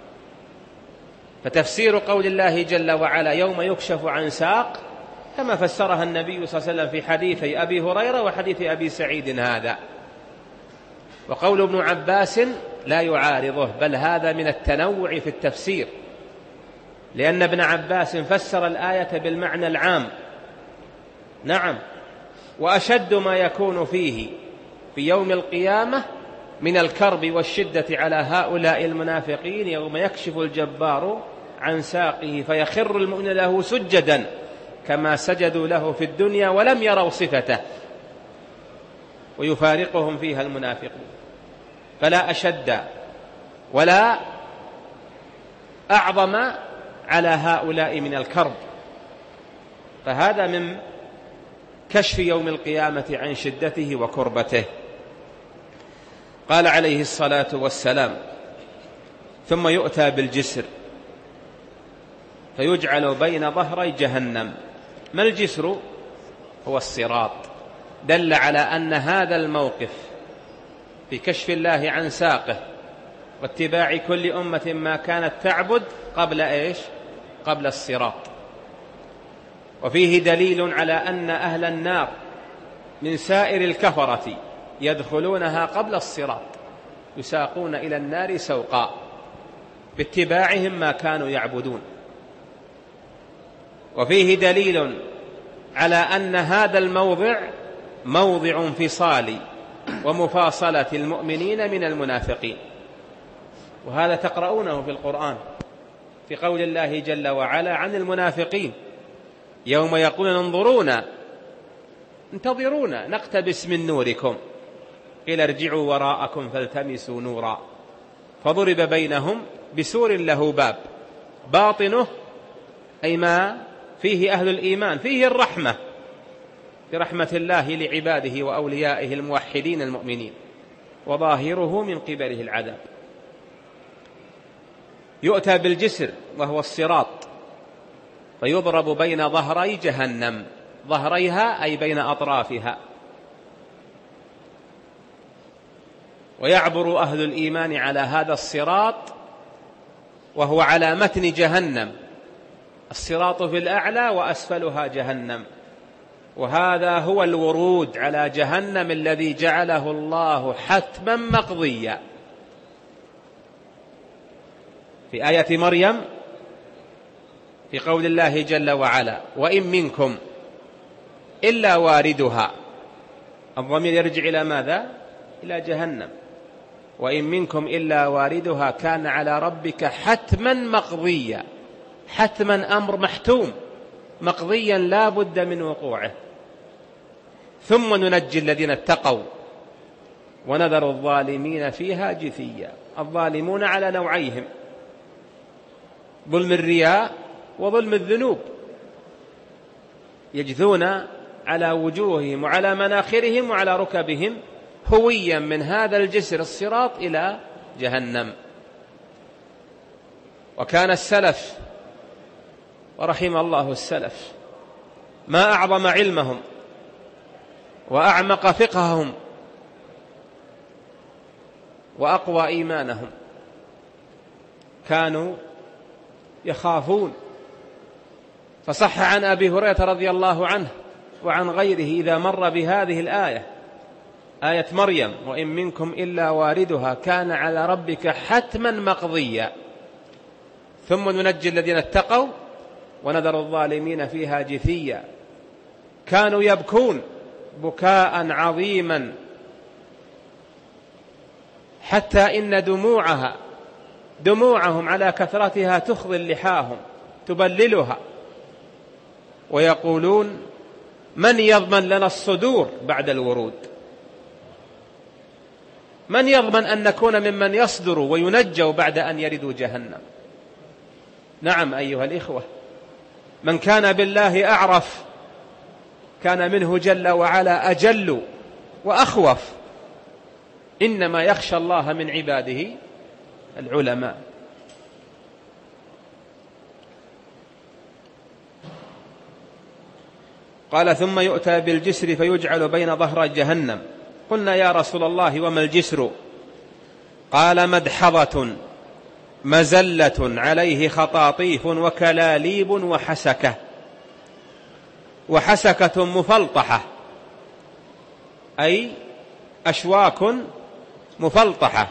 S1: فتفسير قول الله جل وعلا يوم يكشف عن ساق كما فسرها النبي صلى الله عليه وسلم في حديثي أبي هريرة وحديث أبي سعيد هذا، وقول ابن عباس لا يعارضه، بل هذا من التنوع في التفسير، لأن ابن عباس فسر الآية بالمعنى العام. نعم، وأشد ما يكون فيه في يوم القيامة من الكرب والشدة على هؤلاء المنافقين يوم يكشف الجبار عن ساقه فيخر المؤمن له سجدا كما سجدوا له في الدنيا ولم يروا صفته، ويفارقهم فيها المنافقون. فلا أشد ولا أعظم على هؤلاء من الكرب، فهذا من كشف يوم القيامة عن شدته وكربته. قال عليه الصلاة والسلام: ثم يؤتى بالجسر فيجعل بين ظهري جهنم. ما الجسر؟ هو الصراط. دل على أن هذا الموقف في كشف الله عن ساقه واتباع كل أمة ما كانت تعبد قبل إيش؟ قبل الصراط. وفيه دليل على أن أهل النار من سائر الكفرة يدخلونها قبل الصراط، يساقون إلى النار سوقا باتباعهم ما كانوا يعبدون. وفيه دليل على أن هذا الموضع موضع انفصال ومفاصلة المؤمنين من المنافقين، وهذا تقرؤونه في القرآن في قول الله جل وعلا عن المنافقين يوم يقولون انظرونا انتظرونا نقتبس من نوركم قيل ارجعوا وراءكم فالتمسوا نورا فضرب بينهم بسور له باب باطنه أي ما فيه أهل الإيمان، فيه الرحمة برحمة الله لعباده وأوليائه الموحدين المؤمنين، وظاهره من قبله العذاب. يؤتى بالجسر وهو الصراط فيضرب بين ظهري جهنم، ظهريها أي بين أطرافها، ويعبر أهل الإيمان على هذا الصراط وهو على متن جهنم، الصراط في الأعلى وأسفلها جهنم، وهذا هو الورود على جهنم الذي جعله الله حتما مقضيا. في آية مريم في قول الله جل وعلا وإن منكم إلا واردها، الضمير يرجع إلى ماذا؟ إلى جهنم. وإن منكم إلا واردها كان على ربك حتما مقضيا، حتما أمر محتوم مقضيا لا بد من وقوعه. ثم ننجي الذين اتقوا ونذر الظالمين فيها جثيا. الظالمون على نوعيهم: ظلم الرياء وظلم الذنوب، يجثون على وجوههم وعلى مناخرهم وعلى ركبهم هويا من هذا الجسر الصراط إلى جهنم. وكان السلف ورحم الله السلف ما أعظم علمهم وأعمق فقههم وأقوى إيمانهم، كانوا يخافون. فصح عن أبي هريرة رضي الله عنه وعن غيره إذا مر بهذه الآية آية مريم: وإن منكم إلا واردها كان على ربك حتما مقضيا ثم ننجي الذين اتقوا ونذر الظالمين فيها جثيا. كانوا يبكون بكاء عظيما حتى إن دموعهم على كثرتها تخضل لحاهم تبللها، ويقولون: من يضمن لنا الصدور بعد الورود؟ من يضمن أن نكون ممن يصدر وينجوا بعد أن يردوا جهنم؟ نعم أيها الإخوة، من كان بالله أعرف كان منه جل وعلا أجل وأخوف. إنما يخشى الله من عباده العلماء. قال: ثم يؤتى بالجسر فيجعل بين ظهر جهنم. قلنا: يا رسول الله وما الجسر؟ قال: مدحضة مزلة عليه خطاطيف وكلاليب وحسكة مفلطحة، أي أشواك مفلطحة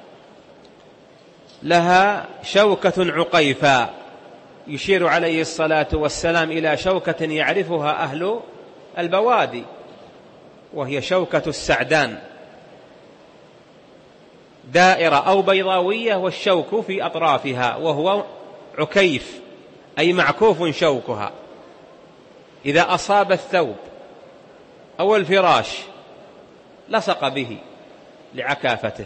S1: لها شوكة عقيفاء. يشير عليه الصلاة والسلام إلى شوكة يعرفها أهل البوادي، وهي شوكة السعدان، دائرة أو بيضاوية، والشوك في أطرافها، وهو عكيف أي معكوف شوكها. إذا أصاب الثوب أو الفراش لصق به لعكافته.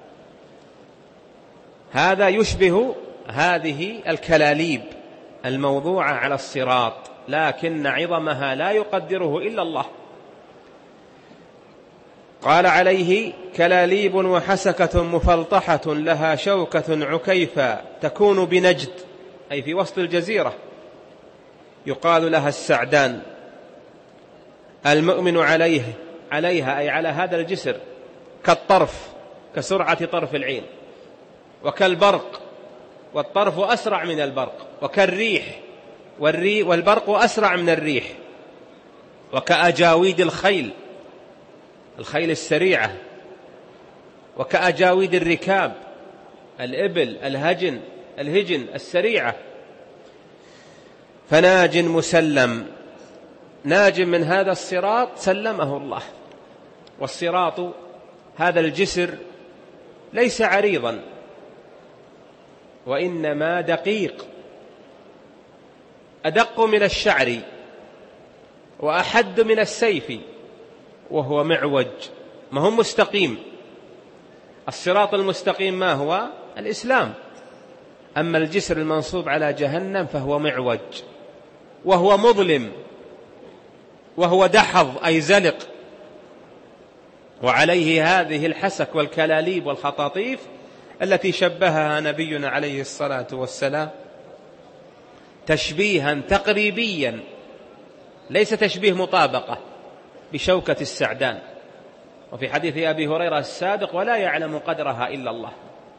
S1: هذا يشبه هذه الكلاليب الموضوعة على الصراط، لكن عظمها لا يقدره إلا الله. قال: عليه كلاليب وحسكة مفلطحة لها شوكة عكيفة تكون بنجد، أي في وسط الجزيرة، يقال لها السعدان. المؤمن عليها أي على هذا الجسر كالطرف، كسرعة طرف العين، وكالبرق، والطرف أسرع من البرق، وكالريح، والبرق أسرع من الريح، وكأجاويد الخيل السريعة، وكأجاويد الركاب، الإبل، الهجن السريعة. فناج مسلم، ناج من هذا الصراط سلمه الله. والصراط هذا الجسر ليس عريضا، وإنما دقيق، أدق من الشعر وأحد من السيف، وهو معوج، ما هو مستقيم. الصراط المستقيم ما هو؟ الإسلام. أما الجسر المنصوب على جهنم فهو معوج، وهو مظلم، وهو دحض أي زلق، وعليه هذه الحسك والكلاليب والخطاطيف التي شبهها نبينا عليه الصلاة والسلام تشبيها تقريبيا، ليس تشبيه مطابقة، بشوكة السعدان. وفي حديث أبي هريرة السابق: ولا يعلم قدرها إلا الله.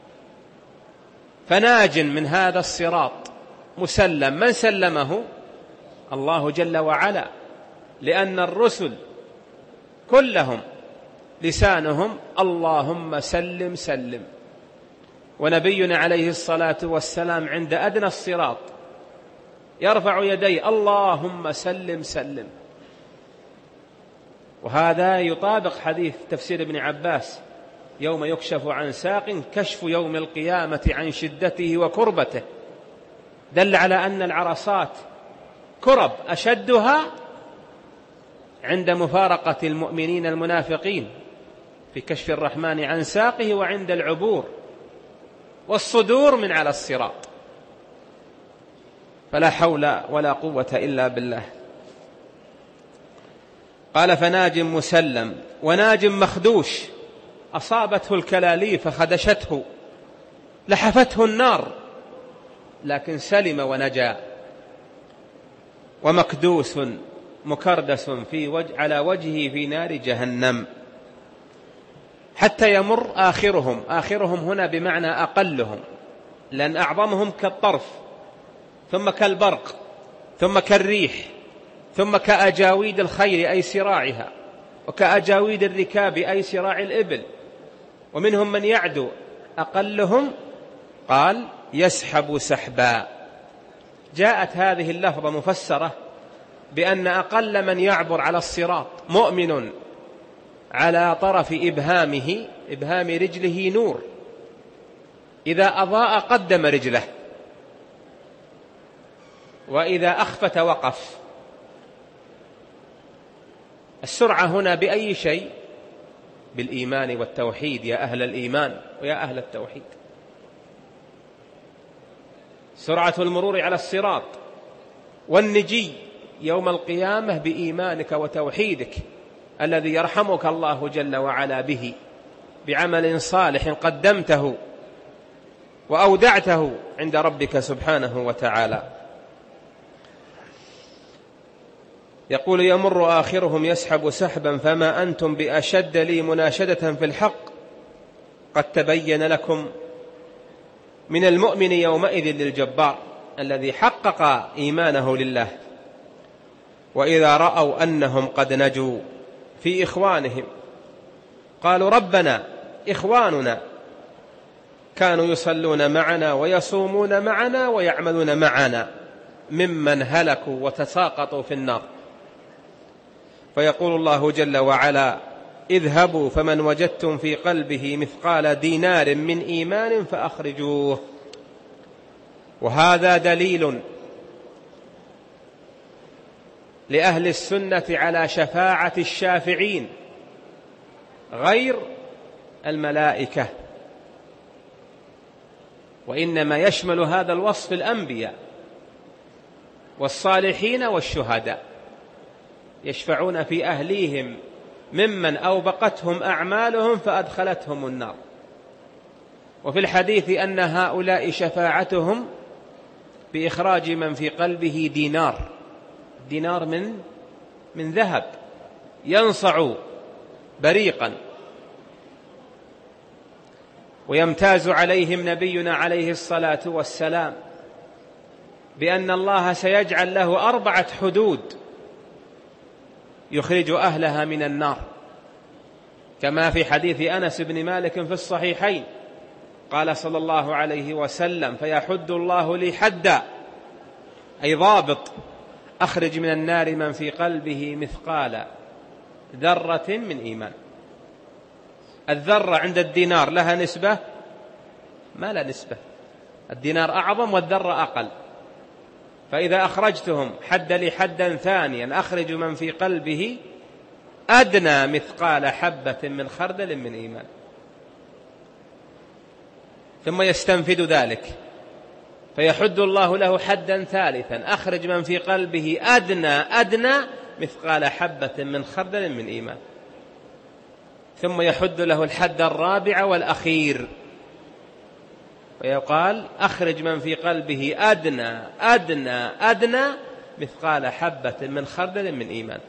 S1: فناج من هذا الصراط مسلم. من سلمه؟ الله جل وعلا، لأن الرسل كلهم لسانهم اللهم سلم سلم، ونبينا عليه الصلاة والسلام عند أدنى الصراط يرفع يديه اللهم سلم سلم. وهذا يطابق حديث تفسير ابن عباس: يوم يكشف عن ساق كشف يوم القيامة عن شدته وكربته. دل على أن العرصات كرب أشدها عند مفارقة المؤمنين المنافقين في كشف الرحمن عن ساقه، وعند العبور والصدور من على الصراط. فلا حول ولا قوة إلا بالله. قال: فناج مسلم. وناج مخدوش، أصابته الكلاليب فخدشته، لحفته النار، لكن سلم ونجا. ومكدوس مكردس على وجهه في نار جهنم، حتى يمر آخرهم هنا بمعنى أقلهم، لأن أعظمهم كالطرف، ثم كالبرق، ثم كالريح، ثم كأجاويد الخيل أي سراعها، وكأجاويد الركاب أي سراع الإبل، ومنهم من يعدو أقلهم قال يسحب سحبا. جاءت هذه اللفظة مفسرة بأن أقل من يعبر على الصراط مؤمن على طرف إبهام رجله نور، إذا أضاء قدم رجله، وإذا أخفت وقف. السرعة هنا بأي شيء؟ بالإيمان والتوحيد، يا أهل الإيمان ويا أهل التوحيد. سرعة المرور على الصراط والنجي يوم القيامة بإيمانك وتوحيدك الذي يرحمك الله جل وعلا به بعمل صالح قدمته وأودعته عند ربك سبحانه وتعالى. يقول يمر آخرهم يسحب سحبا فما أنتم بأشد لي مناشدة في الحق، قد تبين لكم من المؤمن يومئذ للجبار الذي حقق إيمانه لله. وإذا رأوا أنهم قد نجوا في إخوانهم قالوا ربنا إخواننا كانوا يصلون معنا ويصومون معنا ويعملون معنا ممن هلكوا وتساقطوا في النار. فيقول الله جل وعلا اذهبوا فمن وجدتم في قلبه مثقال دينار من إيمان فأخرجوه. وهذا دليل لأهل السنة على شفاعة الشافعين غير الملائكة، وإنما يشمل هذا الوصف الأنبياء والصالحين والشهداء، يشفعون في أهليهم ممن أوبقتهم أعمالهم فأدخلتهم النار. وفي الحديث أن هؤلاء شفاعتهم بإخراج من في قلبه دينار من ذهب ينصع بريقا. ويمتاز عليهم نبينا عليه الصلاة والسلام بأن الله سيجعل له 4 حدود يخرج أهلها من النار، كما في حديث أنس بن مالك في الصحيحين قال صلى الله عليه وسلم فيحد الله لي حدا أي ضابط أخرج من النار من في قلبه مثقال ذرة من إيمان. الذرة عند الدينار لها نسبة؟ ما لا نسبة، الدينار أعظم والذرة أقل. فإذا أخرجتهم حد لي حدا ثانيا أخرج من في قلبه أدنى مثقال حبة من خردل من إيمان، ثم يستنفد ذلك فيحد الله له حدا ثالثا أخرج من في قلبه أدنى مثقال حبة من خردل من إيمان، ثم يحد له الحد الرابع والأخير ويقال أخرج من في قلبه أدنى مثقال حبة من خردل من إيمان،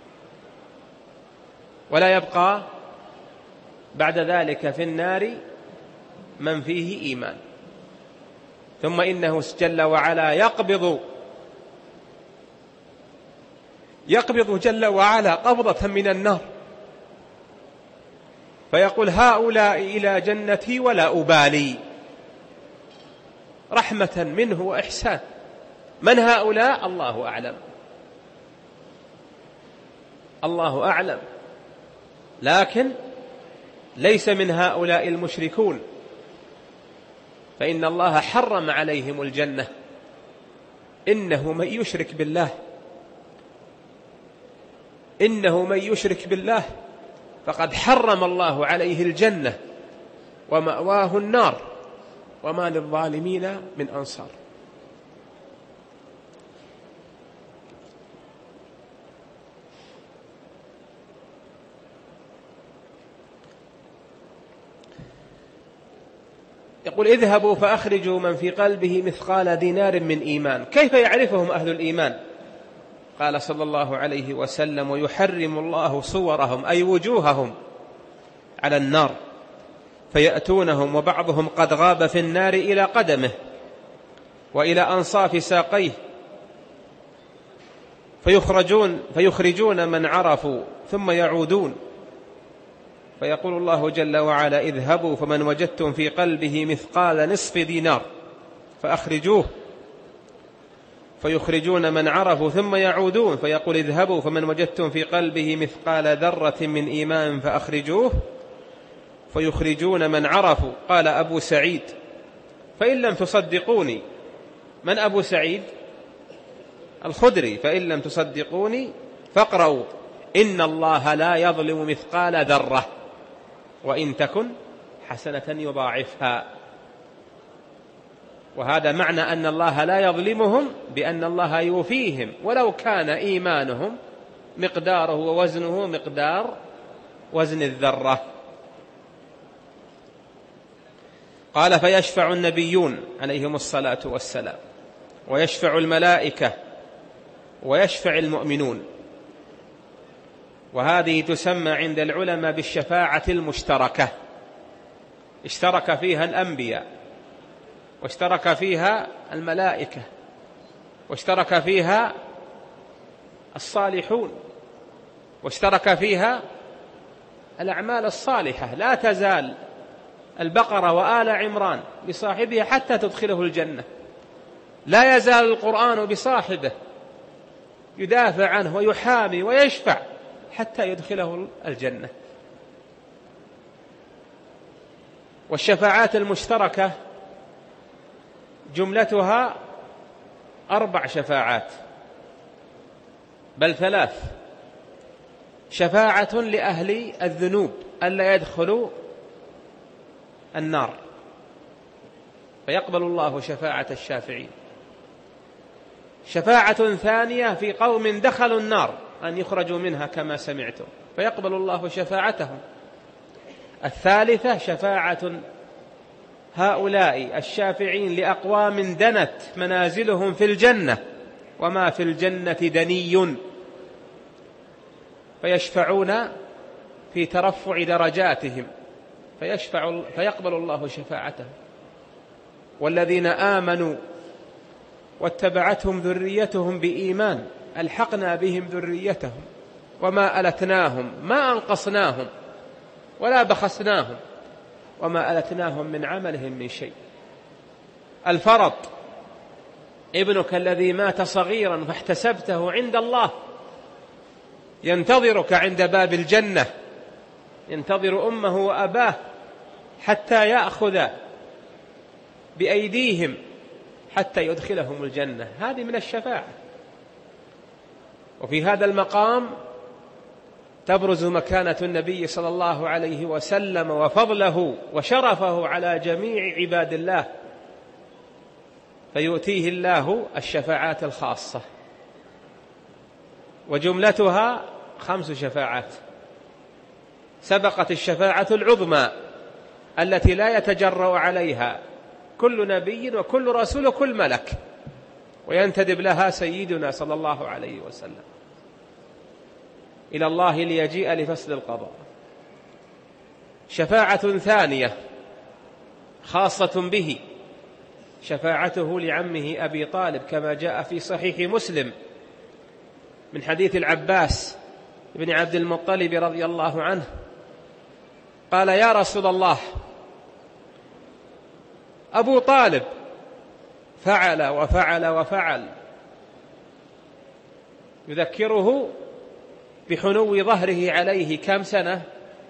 S1: ولا يبقى بعد ذلك في النار من فيه إيمان. ثم إنه جل وعلا يقبض جل وعلا قبضة من النار فيقول هؤلاء إلى جنتي ولا أبالي، رحمة منه وإحسان. من هؤلاء؟ الله أعلم، لكن ليس من هؤلاء المشركون، فإن الله حرم عليهم الجنة. إنه من يشرك بالله فقد حرم الله عليه الجنة ومأواه النار وما للظالمين من أنصار. يقول اذهبوا فأخرجوا من في قلبه مثقال دينار من إيمان. كيف يعرفهم أهل الإيمان؟ قال صلى الله عليه وسلم ويحرم الله صورهم أي وجوههم على النار فيأتونهم وبعضهم قد غاب في النار إلى قدمه وإلى أنصاف ساقيه فيخرجون من عرفوا ثم يعودون، فيقول الله جل وعلا: اذهبوا فمن وجدتم في قلبه مثقال نصف دينار فأخرجوه. فيخرجون من عرفوا ثم يعودون، فيقول: اذهبوا فمن وجدتم في قلبه مثقال ذرة من إيمان فأخرجوه. فيخرجون من عرفوا. قال أبو سعيد: فإن لم تصدقوني. من أبو سعيد؟ الخدري. فإن لم تصدقوني فاقرأوا: إن الله لا يظلم مثقال ذرة وإن تكن حسنة يضاعفها. وهذا معنى أن الله لا يظلمهم، بأن الله يوفيهم ولو كان إيمانهم مقداره ووزنه مقدار وزن الذرة. قال: فيشفع النبيون عليهم الصلاة والسلام، ويشفع الملائكة، ويشفع المؤمنون. وهذه تسمى عند العلماء بالشفاعة المشتركة. اشترك فيها الأنبياء، واشترك فيها الملائكة، واشترك فيها الصالحون، واشترك فيها الأعمال الصالحة. لا تزال البقرة وآل عمران بصاحبها حتى تدخله الجنة. لا يزال القرآن بصاحبه يدافع عنه ويحامي ويشفع حتى يدخله الجنة. والشفاعات المشتركة جملتها 4 شفاعات، بل 3. شفاعة لأهل الذنوب ألا يدخلوا النار، فيقبل الله شفاعة الشافعين. شفاعة ثانية في قوم دخلوا النار أن يخرجوا منها كما سمعتم، فيقبل الله شفاعتهم. الثالثة شفاعة هؤلاء الشافعين لأقوام دنت منازلهم في الجنة وما في الجنة دني، فيشفعون في ترفع درجاتهم، فيقبل الله شفاعتهم. والذين آمنوا واتبعتهم ذريتهم بإيمان ألحقنا بهم ذريتهم وما ألتناهم، ما أنقصناهم ولا بخسناهم وما ألتناهم من عملهم من شيء. الفرط: ابنك الذي مات صغيرا فاحتسبته عند الله ينتظرك عند باب الجنة، ينتظر أمه وأباه حتى يأخذ بأيديهم حتى يدخلهم الجنة. هذه من الشفاعة. وفي هذا المقام تبرز مكانة النبي صلى الله عليه وسلم وفضله وشرفه على جميع عباد الله، فيؤتيه الله الشفاعات الخاصة، وجملتها 5 شفاعات. سبقت الشفاعة العظمى التي لا يتجرأ عليها كل نبي وكل رسول وكل ملك، وينتدب لها سيدنا صلى الله عليه وسلم إلى الله ليجيء لفصل القضاء. شفاعة ثانية خاصة به، شفاعته لعمه أبي طالب، كما جاء في صحيح مسلم من حديث العباس بن عبد المطلب رضي الله عنه قال: يا رسول الله، أبو طالب فعل وفعل وفعل، يذكره بحنو ظهره عليه. كم سنة؟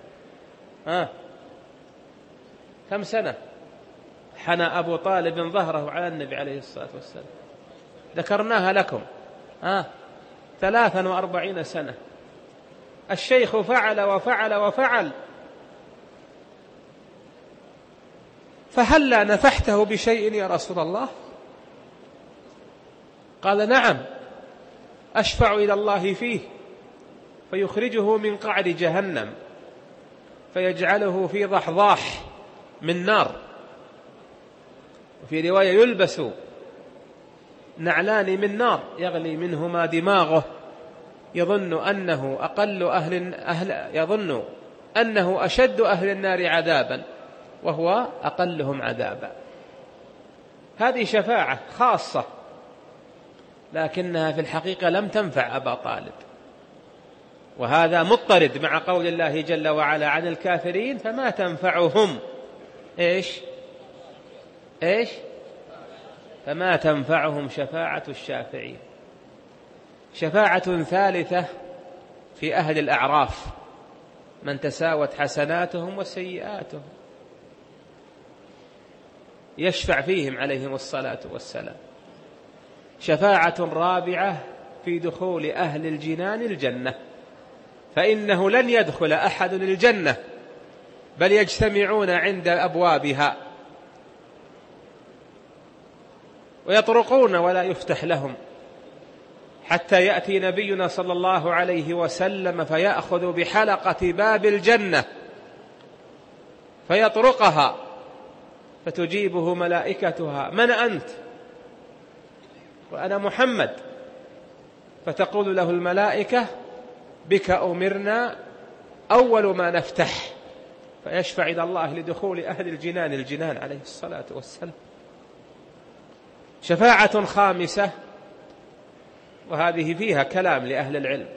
S1: كم سنة حنى أبو طالب ظهره على النبي عليه الصلاة والسلام؟ ذكرناها لكم. 43 سنة. الشيخ فعل وفعل وفعل، فهلا نفحته بشيء يا رسول الله؟ قال: نعم، أشفع إلى الله فيه، فيخرجه من قعر جهنم فيجعله في ضحضاح من نار. وفي رواية: يلبس نعلان من نار يغلي منهما دماغه، يظن أنه أشد أهل النار عذابا وهو أقلهم عذابا. هذه شفاعة خاصة لكنها في الحقيقة لم تنفع أبا طالب، وهذا مضطرد مع قول الله جل وعلا عن الكافرين فما تنفعهم إيش فما تنفعهم شفاعة الشافعين. شفاعة ثالثة في أهل الأعراف من تساوت حسناتهم وسيئاتهم، يشفع فيهم عليهم الصلاة والسلام. شفاعة رابعة في دخول أهل الجنان الجنة، فإنه لن يدخل أحد الجنة بل يجتمعون عند أبوابها ويطرقون ولا يفتح لهم حتى يأتي نبينا صلى الله عليه وسلم فيأخذ بحلقة باب الجنة فيطرقها فتجيبه ملائكتها: من أنت؟ وأنا محمد. فتقول له الملائكة: بك أمرنا أول ما نفتح. فيشفع إلى الله لدخول أهل الجنان عليه الصلاة والسلام. شفاعة خامسة، وهذه فيها كلام لأهل العلم،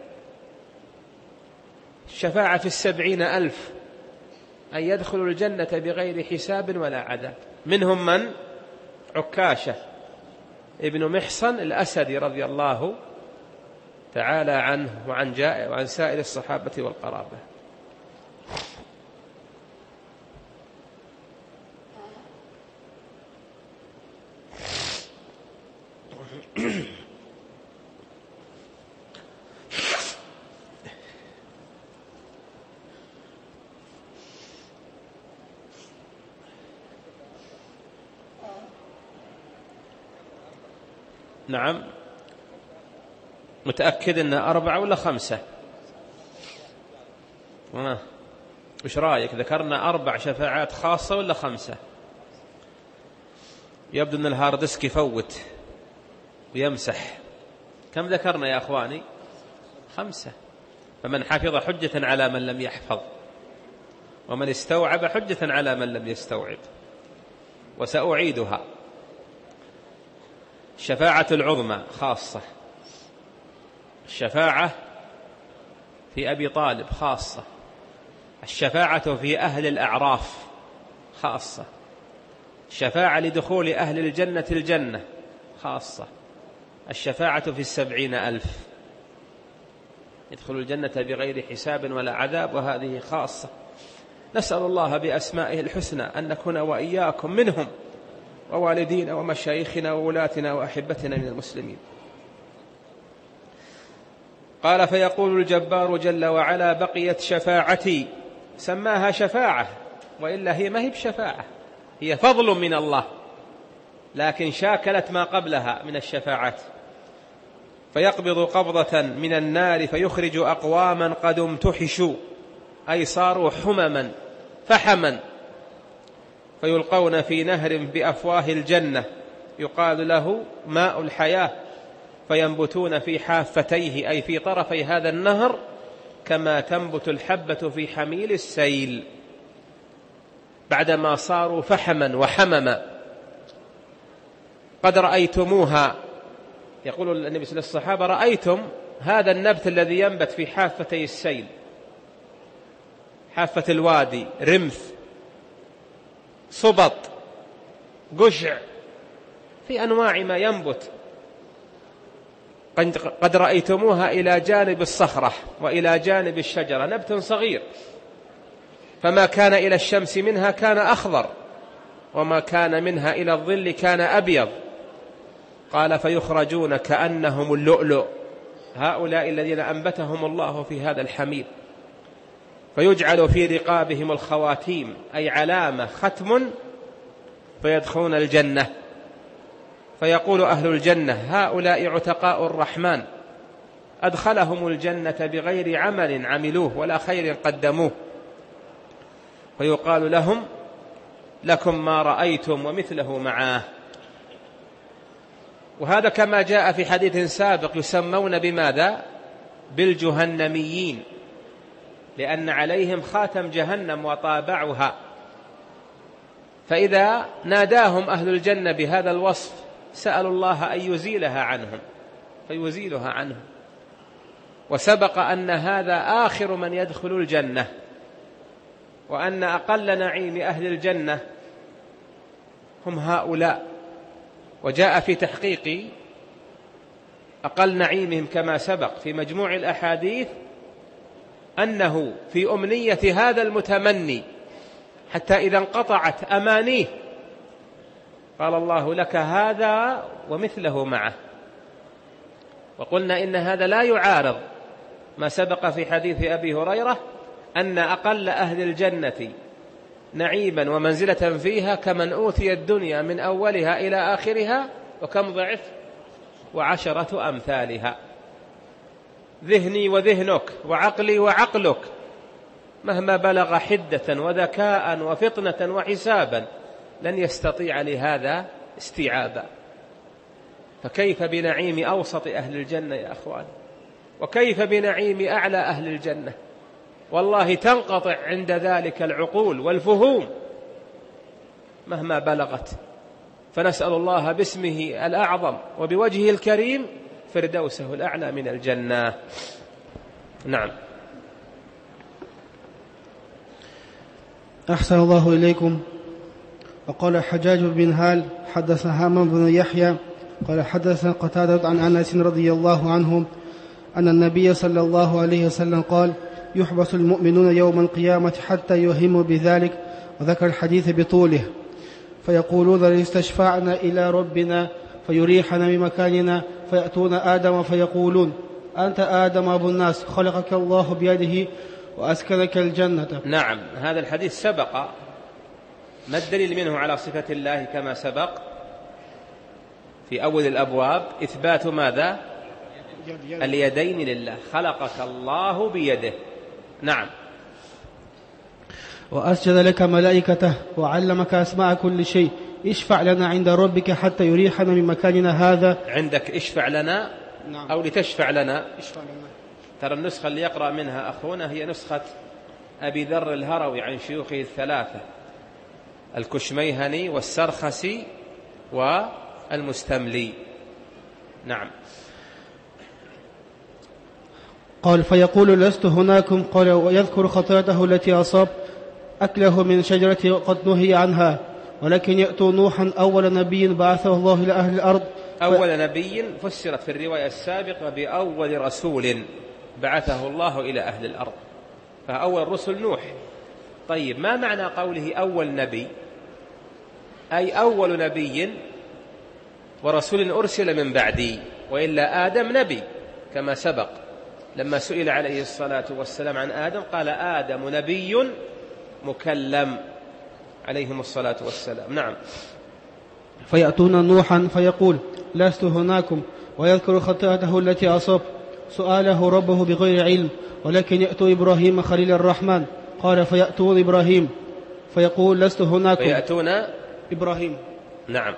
S1: الشفاعة في 70,000 أن يدخلوا الجنة بغير حساب ولا عذاب. منهم من؟ عكاشة ابن محصن الأسدي رضي الله تعالى عنه وعن سائر الصحابة والقرابة. نعم، متأكد أنها 4 ولا 5؟ وش رأيك؟ ذكرنا 4 شفاعات خاصة ولا 5؟ يبدو أن الهاردسك يفوت ويمسح. كم ذكرنا يا أخواني؟ 5. فمن حفظ حجة على من لم يحفظ، ومن استوعب حجة على من لم يستوعب. وسأعيدها: الشفاعة العظمى خاصة، الشفاعة في أبي طالب خاصة، الشفاعة في أهل الأعراف خاصة، الشفاعة لدخول أهل الجنة الجنة خاصة، الشفاعة في 70,000 يدخل الجنة بغير حساب ولا عذاب، وهذه خاصة. نسأل الله بأسمائه الحسنى أن نكون وإياكم منهم، ووالدينا ومشايخنا وولاتنا وأحبتنا من المسلمين. قال: فيقول الجبار جل وعلا: بقيت شفاعتي. سماها شفاعة، وإلا هي ما هي بشفاعة، هي فضل من الله، لكن شاكلت ما قبلها من الشفاعات. فيقبض قبضة من النار فيخرج أقواما قد امتحشوا، أي صاروا حمما فحما، فيلقون في نهر بأفواه الجنة يقال له ماء الحياة، فينبتون في حافتيه أي في طرفي هذا النهر كما تنبت الحبة في حميل السيل، بعدما صاروا فحما وحمما. قد رأيتموها، يقول النبي صلى الله عليه وسلم: الصحابة: رأيتم هذا النبت الذي ينبت في حافتي السيل، حافة الوادي، رمث، صبط، قشع، في أنواع ما ينبت. قد رأيتموها إلى جانب الصخرة وإلى جانب الشجرة، نبت صغير، فما كان إلى الشمس منها كان أخضر، وما كان منها إلى الظل كان أبيض. قال: فيخرجون كأنهم اللؤلؤ، هؤلاء الذين أنبتهم الله في هذا الحميد. فيجعل في رقابهم الخواتيم، أي علامة، ختم، فيدخلون الجنة. فيقول أهل الجنة: هؤلاء عتقاء الرحمن، أدخلهم الجنة بغير عمل عملوه ولا خير قدموه. فيقال لهم: لكم ما رأيتم ومثله معاه. وهذا كما جاء في حديث سابق، يسمون بماذا؟ بالجهنميين، لأن عليهم خاتم جهنم وطابعها. فإذا ناداهم أهل الجنة بهذا الوصف سألوا الله أن يزيلها عنهم، فيزيلها عنه. وسبق أن هذا آخر من يدخل الجنة، وأن أقل نعيم أهل الجنة هم هؤلاء. وجاء في تحقيق أقل نعيمهم كما سبق في مجموع الأحاديث أنه في أمنية هذا المتمني حتى إذا انقطعت أمانيه قال الله لك هذا ومثله معه. وقلنا إن هذا لا يعارض ما سبق في حديث أبي هريرة أن أقل أهل الجنة نعيما ومنزلة فيها كمن أوتي الدنيا من أولها إلى آخرها وكم ضعف 10 أمثالها. ذهني وذهنك وعقلي وعقلك مهما بلغ حدة وذكاء وفطنة وحسابا لن يستطيع لهذا استيعابا. فكيف بنعيم أوسط أهل الجنة يا أخوان، وكيف بنعيم أعلى أهل الجنة؟ والله تنقطع عند ذلك العقول والفهوم مهما بلغت. فنسأل الله باسمه الأعظم وبوجهه الكريم فردوسه الأعلى من الجنة. نعم.
S2: أحسن الله إليكم. وقال حجاج بن هال حدث هامم بن يحيى قال حدث قتادة عن أنس رضي الله عنه أن النبي صلى الله عليه وسلم قال يحبس المؤمنون يوم القيامة حتى يهموا بذلك، وذكر الحديث بطوله، فيقولون ليستشفعنا إلى ربنا فيريحنا بمكاننا، فيأتون آدم فيقولون أنت آدم أبو الناس خلقك الله بيده وأسكنك الجنة.
S1: نعم، هذا الحديث سبق. ما الدليل منه على صفة الله كما سبق في أول الأبواب؟ إثبات ماذا؟ اليدين لله، خلقك الله بيده. نعم.
S2: وأسجد لك ملائكته وعلمك أسماء كل شيء، اشفع لنا عند ربك حتى يريحنا من مكاننا هذا.
S1: عندك اشفع لنا.
S2: نعم.
S1: أو لتشفع لنا.
S2: اشفع لنا.
S1: ترى النسخة اللي يقرأ منها أخونا هي نسخة أبي ذر الهروي عن شيوخه الثلاثة الكشميهني والسرخسي والمستملي. نعم.
S2: قال فيقول لست هناكم، قال ويذكر خطيئته التي أصاب أكله من شجرة قد نهي عنها، ولكن يأتوا نوحا أول نبي بعثه الله إلى أهل الأرض.
S1: أول نبي فسرت في الرواية السابقة بأول رسول بعثه الله إلى أهل الأرض، فأول رسل نوح. طيب، ما معنى قوله أول نبي؟ أي أول نبي ورسول أرسل من بعدي، وإلا آدم نبي كما سبق لما سئل عليه الصلاة والسلام عن آدم قال آدم نبي مكلم عليهم الصلاة والسلام. نعم.
S2: فيأتون نوحا فيقول لست هناكم، ويذكر خطيئته التي أصاب سؤاله ربه بغير علم، ولكن يأتوا إبراهيم خليل الرحمن، قال فيأتون إبراهيم فيقول لست هناكم.
S1: فيأتون
S2: إبراهيم.
S1: نعم.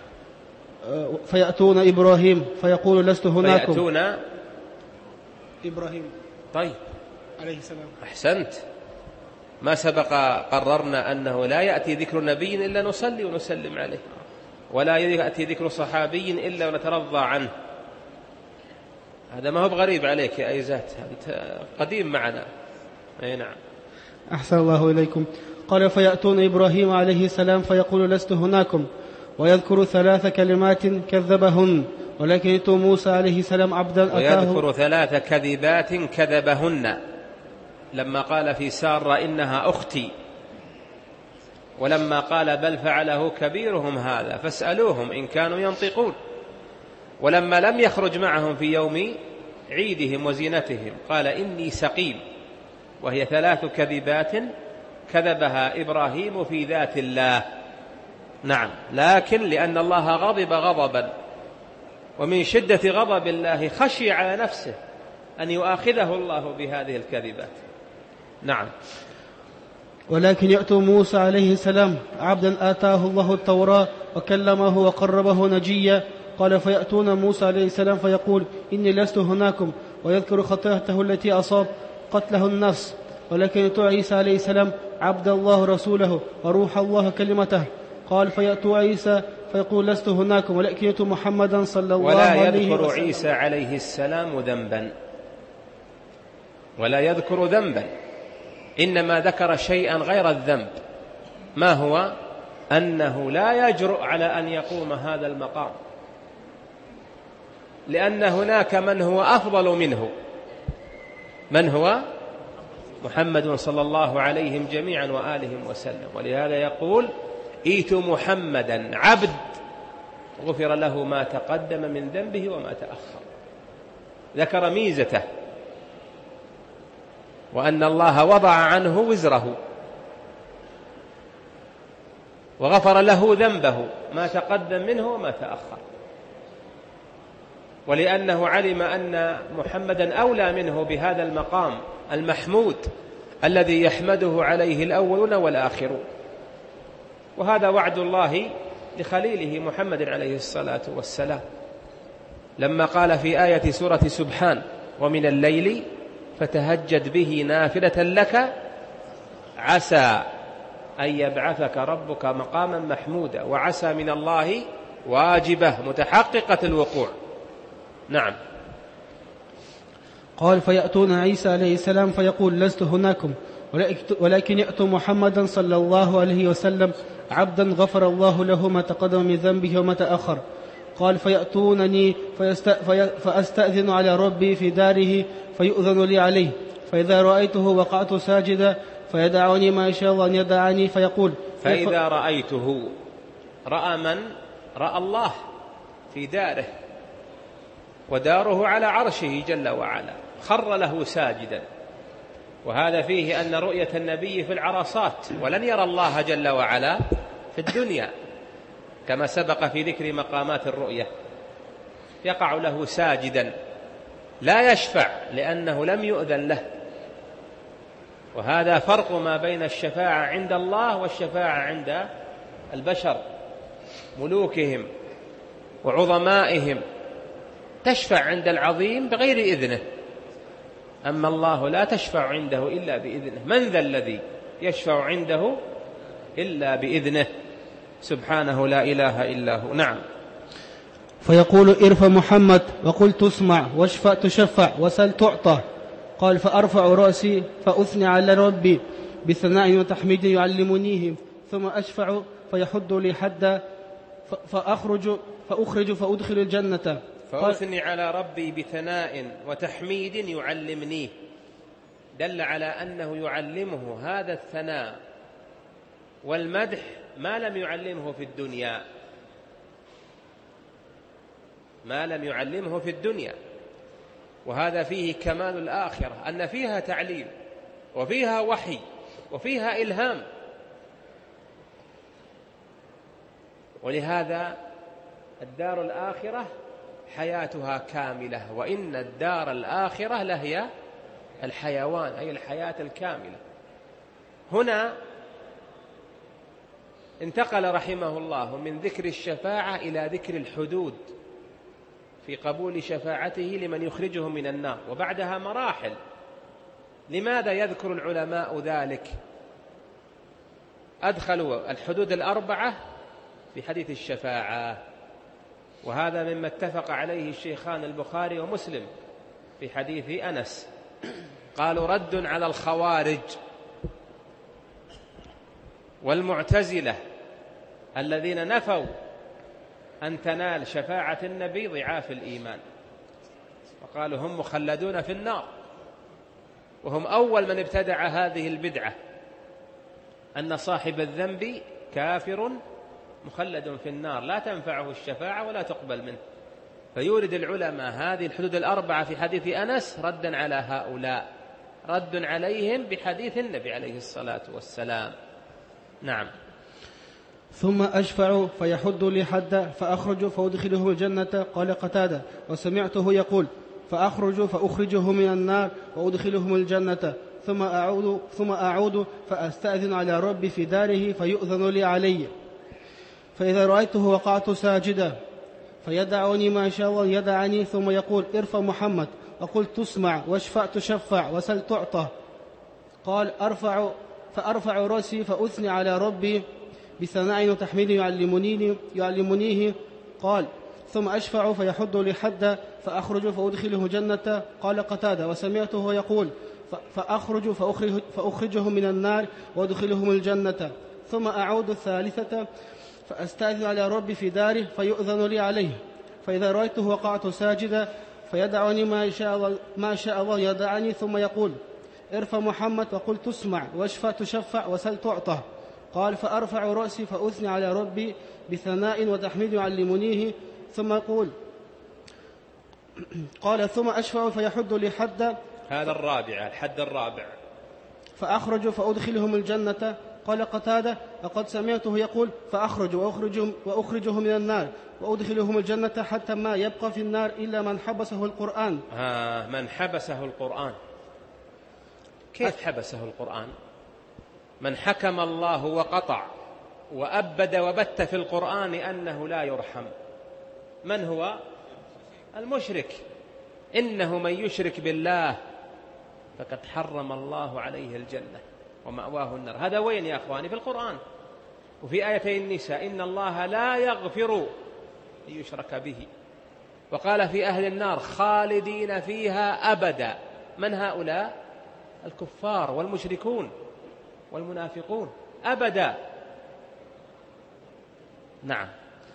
S2: فيأتون إبراهيم فيقول لست هناكم.
S1: فيأتون
S2: إبراهيم.
S1: طيب،
S2: عليه السلام.
S1: أحسنت. ما سبق قررنا أنه لا يأتي ذكر نبي إلا نصلي ونسلم عليه، ولا يأتي ذكر صحابي إلا ونترضى عنه. هذا ما هو بغريب عليك يا أيزات، أنت قديم معنا. أي نعم.
S2: أحسن الله إليكم. قال فيأتون إبراهيم عليه السلام فيقول لست هناكم، ويذكر 3 كلمات كذبهن، ولكن يأتوا موسى عليه السلام عبدا أتاه.
S1: ويذكر 3 كذبات كذبهن، لما قال في سارة إنها أختي، ولما قال بل فعله كبيرهم هذا فاسألوهم إن كانوا ينطقون، ولما لم يخرج معهم في يوم عيدهم وزينتهم قال إني سقيم، وهي 3 كذبات كذبها إبراهيم في ذات الله. نعم، لكن لأن الله غضب غضبا، ومن شدة غضب الله خشي على نفسه أن يؤاخذه الله بهذه الكذبات. نعم.
S2: ولكن يأتوا موسى عليه السلام عبدا آتاه الله التوراة وكلمه وقربه نجيا، قال فيأتون موسى عليه السلام فيقول إني لست هناكم، ويذكر خطيئته التي أصاب قتله النفس، ولكن يأتوا عيسى عليه السلام عبد الله رسوله وروح الله كلمته، قال فيأتوا عيسى فيقول لست هناكم ولكن محمدا صلى الله
S1: ولا
S2: عليه وسلم.
S1: يذكر عيسى عليه السلام ذنبا، ولا يذكر ذنبا، إنما ذكر شيئا غير الذنب. ما هو؟ أنه لا يجرؤ على أن يقوم هذا المقام، لأن هناك من هو أفضل منه، من هو؟ محمد صلى الله عليهم جميعا وآلهم وسلم. ولهذا يقول إيت محمدا عبد غفر له ما تقدم من ذنبه وما تأخر. ذكر ميزته وأن الله وضع عنه وزره وغفر له ذنبه ما تقدم منه وما تأخر، ولأنه علم أن محمدا أولى منه بهذا المقام المحمود الذي يحمده عليه الأولون والآخرون. وهذا وعد الله لخليله محمد عليه الصلاة والسلام لما قال في آية سورة سبحان ومن الليل فتهجد به نافلة لك عسى أن يبعثك ربك مقاما محمودا. وعسى من الله واجبة متحققة الوقوع. نعم.
S2: قال فيأتون عيسى عليه السلام فيقول لست هناكم ولكن يأتوا محمدا صلى الله عليه وسلم عبدا غفر الله له ما تقدم من ذنبه وما تأخر. قال فيأتونني فأستأذن على ربي في داره فيؤذن لي عليه، فإذا رأيته وقعت ساجدا فيدعني ما شاء الله أن يدعني فيقول
S1: فإذا رأيته، رأى من؟ رأى الله في داره، وداره على عرشه جل وعلا، خر له ساجدا. وهذا فيه أن رؤية النبي في العرصات، ولن يرى الله جل وعلا في الدنيا كما سبق في ذكر مقامات الرؤية. يقع له ساجدا لا يشفع لأنه لم يؤذن له. وهذا فرق ما بين الشفاعة عند الله والشفاعة عند البشر، ملوكهم وعظمائهم تشفع عند العظيم بغير إذنه، أما الله لا تشفع عنده إلا بإذنه. من ذا الذي يشفع عنده إلا بإذنه سبحانه لا إله إلا هو. نعم.
S2: فيقول ارفع محمد وقل تسمع واشفع تشفع وسل تعطى. قال فأرفع رأسي فأثني على ربي بثناء وتحميد يعلمنيه، ثم أشفع فيحد لي حدا فأخرج فأدخل الجنة.
S1: فأثني على ربي بثناء وتحميد يعلمنيه، دل على أنه يعلمه هذا الثناء والمدح ما لم يعلمه في الدنيا، ما لم يعلمه في الدنيا. وهذا فيه كمال الآخرة، أن فيها تعليم وفيها وحي وفيها إلهام. ولهذا الدار الآخرة حياتها كاملة، وإن الدار الآخرة لهي الحيوان، أي الحياة الكاملة. هنا انتقل رحمه الله من ذكر الشفاعة إلى ذكر الحدود في قبول شفاعته لمن يخرجه من النار، وبعدها مراحل. لماذا يذكر العلماء ذلك؟ أدخلوا الحدود الأربعة في حديث الشفاعة، وهذا مما اتفق عليه الشيخان البخاري ومسلم في حديث أنس. قالوا رد على الخوارج والمعتزلة الذين نفوا أن تنال شفاعة النبي ضعاف الإيمان، وقالوا هم مخلدون في النار، وهم أول من ابتدع هذه البدعة أن صاحب الذنب كافر مخلد في النار لا تنفعه الشفاعة ولا تقبل منه. فيورد العلماء هذه الحدود الأربعة في حديث أنس ردا على هؤلاء، رد عليهم بحديث النبي عليه الصلاة والسلام. نعم.
S2: ثم أشفع فيحد لي حدا فأخرج فأدخله الجنة. قال قتادة وسمعته يقول فأخرج فأخرجه من النار وأدخلهم الجنة، ثم أعود فأستأذن على ربي في داره فيؤذن لي علي، فإذا رأيته وقعت ساجدا فيدعني ما شاء الله يدعني، ثم يقول ارفع محمد وقل تسمع واشفع تشفع وسل تعطى. قال فأرفع رأسي فأثني على ربي بثناء وتحميد يعلمنيه. قال: ثم أشفع فيحد لي حدا فأخرج فأدخله جنة. قال قتادة: وسمعته يقول: فأخرج فأخرجه من النار وأدخلهم الجنة، ثم أعود الثالثة فأستأذن على ربي في داره فيؤذن لي عليه، فإذا رأيته وقعت ساجدا فيدعني ما شاء الله يدعني، ثم يقول: ارفع محمد وقل تسمع، واشفع تشفع، وسل تعطى. قال: فأرفع رأسي فأثني على ربي بثناء وتحميد يعلمنيه، ثم يقول: قال: ثم أشفع فيحد لي حدا.
S1: هذا الرابع، الحد الرابع.
S2: فأخرج فأدخلهم الجنة. قال قتادة: لقد سمعته يقول: فأخرج وأخرجه من النار وأدخلهم الجنة، حتى ما يبقى في النار إلا من حبسه القرآن.
S1: من حبسه القرآن. كيف حبسه القرآن؟ من حكم الله وقطع وأبد وبت في القرآن أنه لا يرحم. من هو؟ المشرك. إنه من يشرك بالله فقد حرم الله عليه الجنة ومأواه النار. هذا وين يا أخواني؟ في القرآن. وفي آيتي النساء: إن الله لا يغفر أن يشرك به، وقال في أهل النار: خالدين فيها أبدا. من هؤلاء؟ الكفار والمشركون والمنافقون، أبدا. نعم.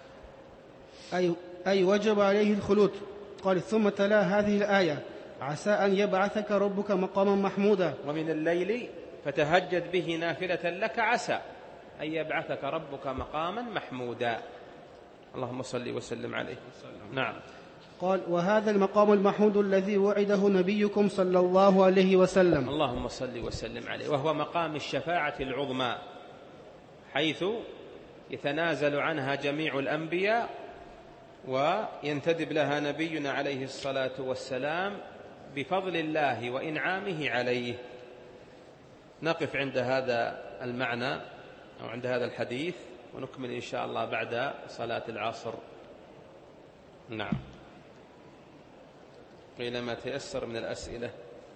S2: أي وجب عليه الخلود. قال: ثم تلا هذه الآية: عسى أن يبعثك ربك مقاما محمودا.
S1: ومن الليل فتهجد به نافلة لك عسى أن يبعثك ربك مقاما محمودا. اللهم صل وسلم عليه. نعم.
S2: قال: وهذا المقام المحمود الذي وعده نبيكم صلى الله عليه وسلم.
S1: اللهم صل وسلم عليه. وهو مقام الشفاعة العظمى، حيث يتنازل عنها جميع الأنبياء وينتدب لها نبينا عليه الصلاة والسلام بفضل الله وإنعامه عليه. نقف عند هذا المعنى أو عند هذا الحديث، ونكمل إن شاء الله بعد صلاة العصر. نعم. قيل ما تيسر من الأسئلة.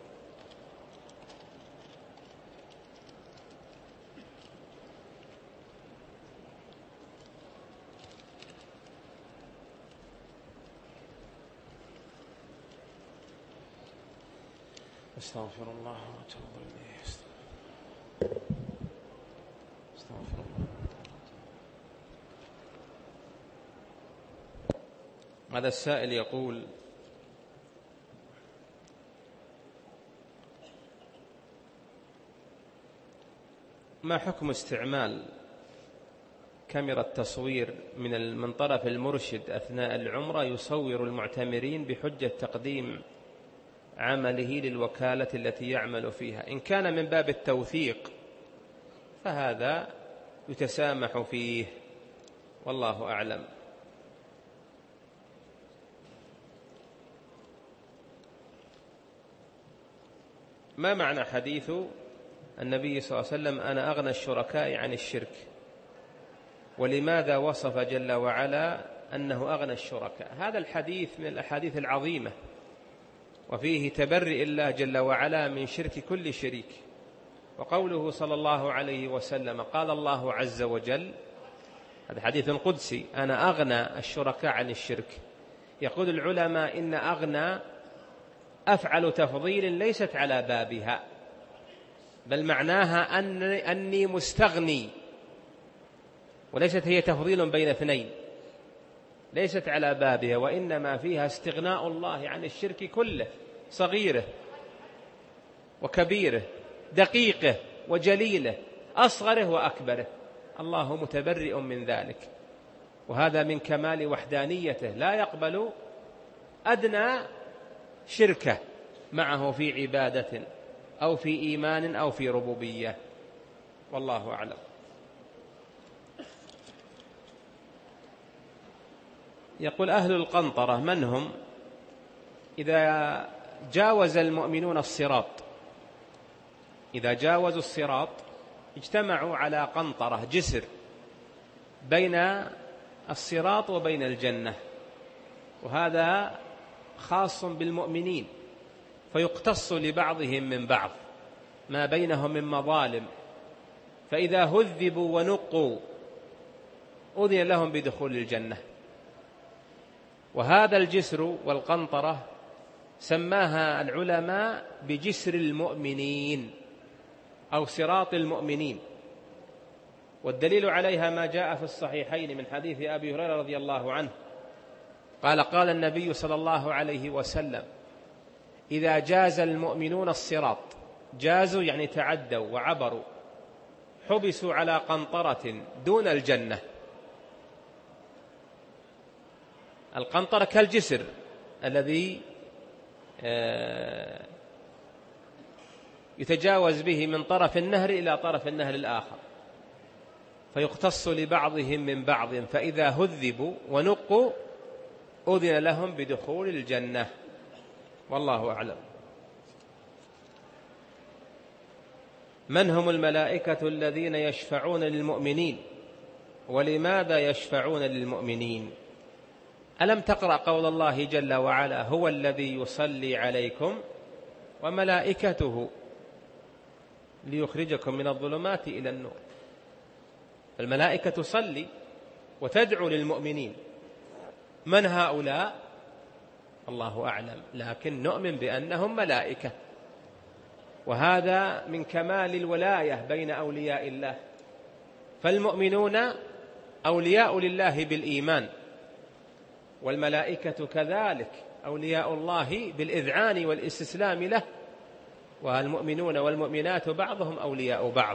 S1: استغفر الله واتوب اليه. استغفر الله. هذا السائل يقول: ما حكم استعمال كاميرا تصوير من طرف المرشد أثناء العمرة يصور المعتمرين بحجة تقديم عمله للوكالة التي يعمل فيها؟ إن كان من باب التوثيق فهذا يتسامح فيه، والله أعلم. ما معنى حديث النبي صلى الله عليه وسلم: أنا أغنى الشركاء عن الشرك؟ ولماذا وصف جل وعلا أنه أغنى الشركاء؟ هذا الحديث من الأحاديث العظيمة، وفيه تبرئ الله جل وعلا من شرك كل شريك. وقوله صلى الله عليه وسلم: قال الله عز وجل، هذا حديث قدسي: أنا أغنى الشركاء عن الشرك. يقول العلماء إن أغنى أفعل تفضيل ليست على بابها، بل معناها أني مستغني، وليست هي تفضيل بين اثنين، ليست على بابها، وإنما فيها استغناء الله عن الشرك كله، صغيره وكبيره، دقيقه وجليله، أصغره وأكبره. الله متبرئ من ذلك، وهذا من كمال وحدانيته، لا يقبل أدنى شركة معه في عبادة أو في إيمان أو في ربوبية، والله أعلم. يقول: أهل القنطرة من هم؟ إذا جاوز المؤمنون الصراط، إذا جاوزوا الصراط اجتمعوا على قنطرة، جسر بين الصراط وبين الجنة، وهذا خاص بالمؤمنين، فيقتص لبعضهم من بعض ما بينهم من مظالم، فإذا هذبوا ونقوا أذن لهم بدخول الجنة. وهذا الجسر والقنطرة سماها العلماء بجسر المؤمنين أو صراط المؤمنين، والدليل عليها ما جاء في الصحيحين من حديث أبي هريرة رضي الله عنه قال: قال النبي صلى الله عليه وسلم: إذا جاز المؤمنون الصراط، جازوا يعني تعدوا وعبروا، حبسوا على قنطرة دون الجنة. القنطرة كالجسر الذي يتجاوز به من طرف النهر إلى طرف النهر الآخر، فيقتص لبعضهم من بعض، فإذا هذبوا ونقوا أذن لهم بدخول الجنة، والله أعلم. من هم الملائكة الذين يشفعون للمؤمنين؟ ولماذا يشفعون للمؤمنين؟ ألم تقرأ قول الله جل وعلا: هو الذي يصلي عليكم وملائكته ليخرجكم من الظلمات إلى النور. الملائكة تصلي وتدعو للمؤمنين. من هؤلاء؟ الله أعلم، لكن نؤمن بأنهم ملائكة، وهذا من كمال الولاية بين أولياء الله. فالمؤمنون أولياء لله بالإيمان، والملائكة كذلك أولياء الله بالإذعان والاستسلام له، والمؤمنون والمؤمنات بعضهم أولياء بعض.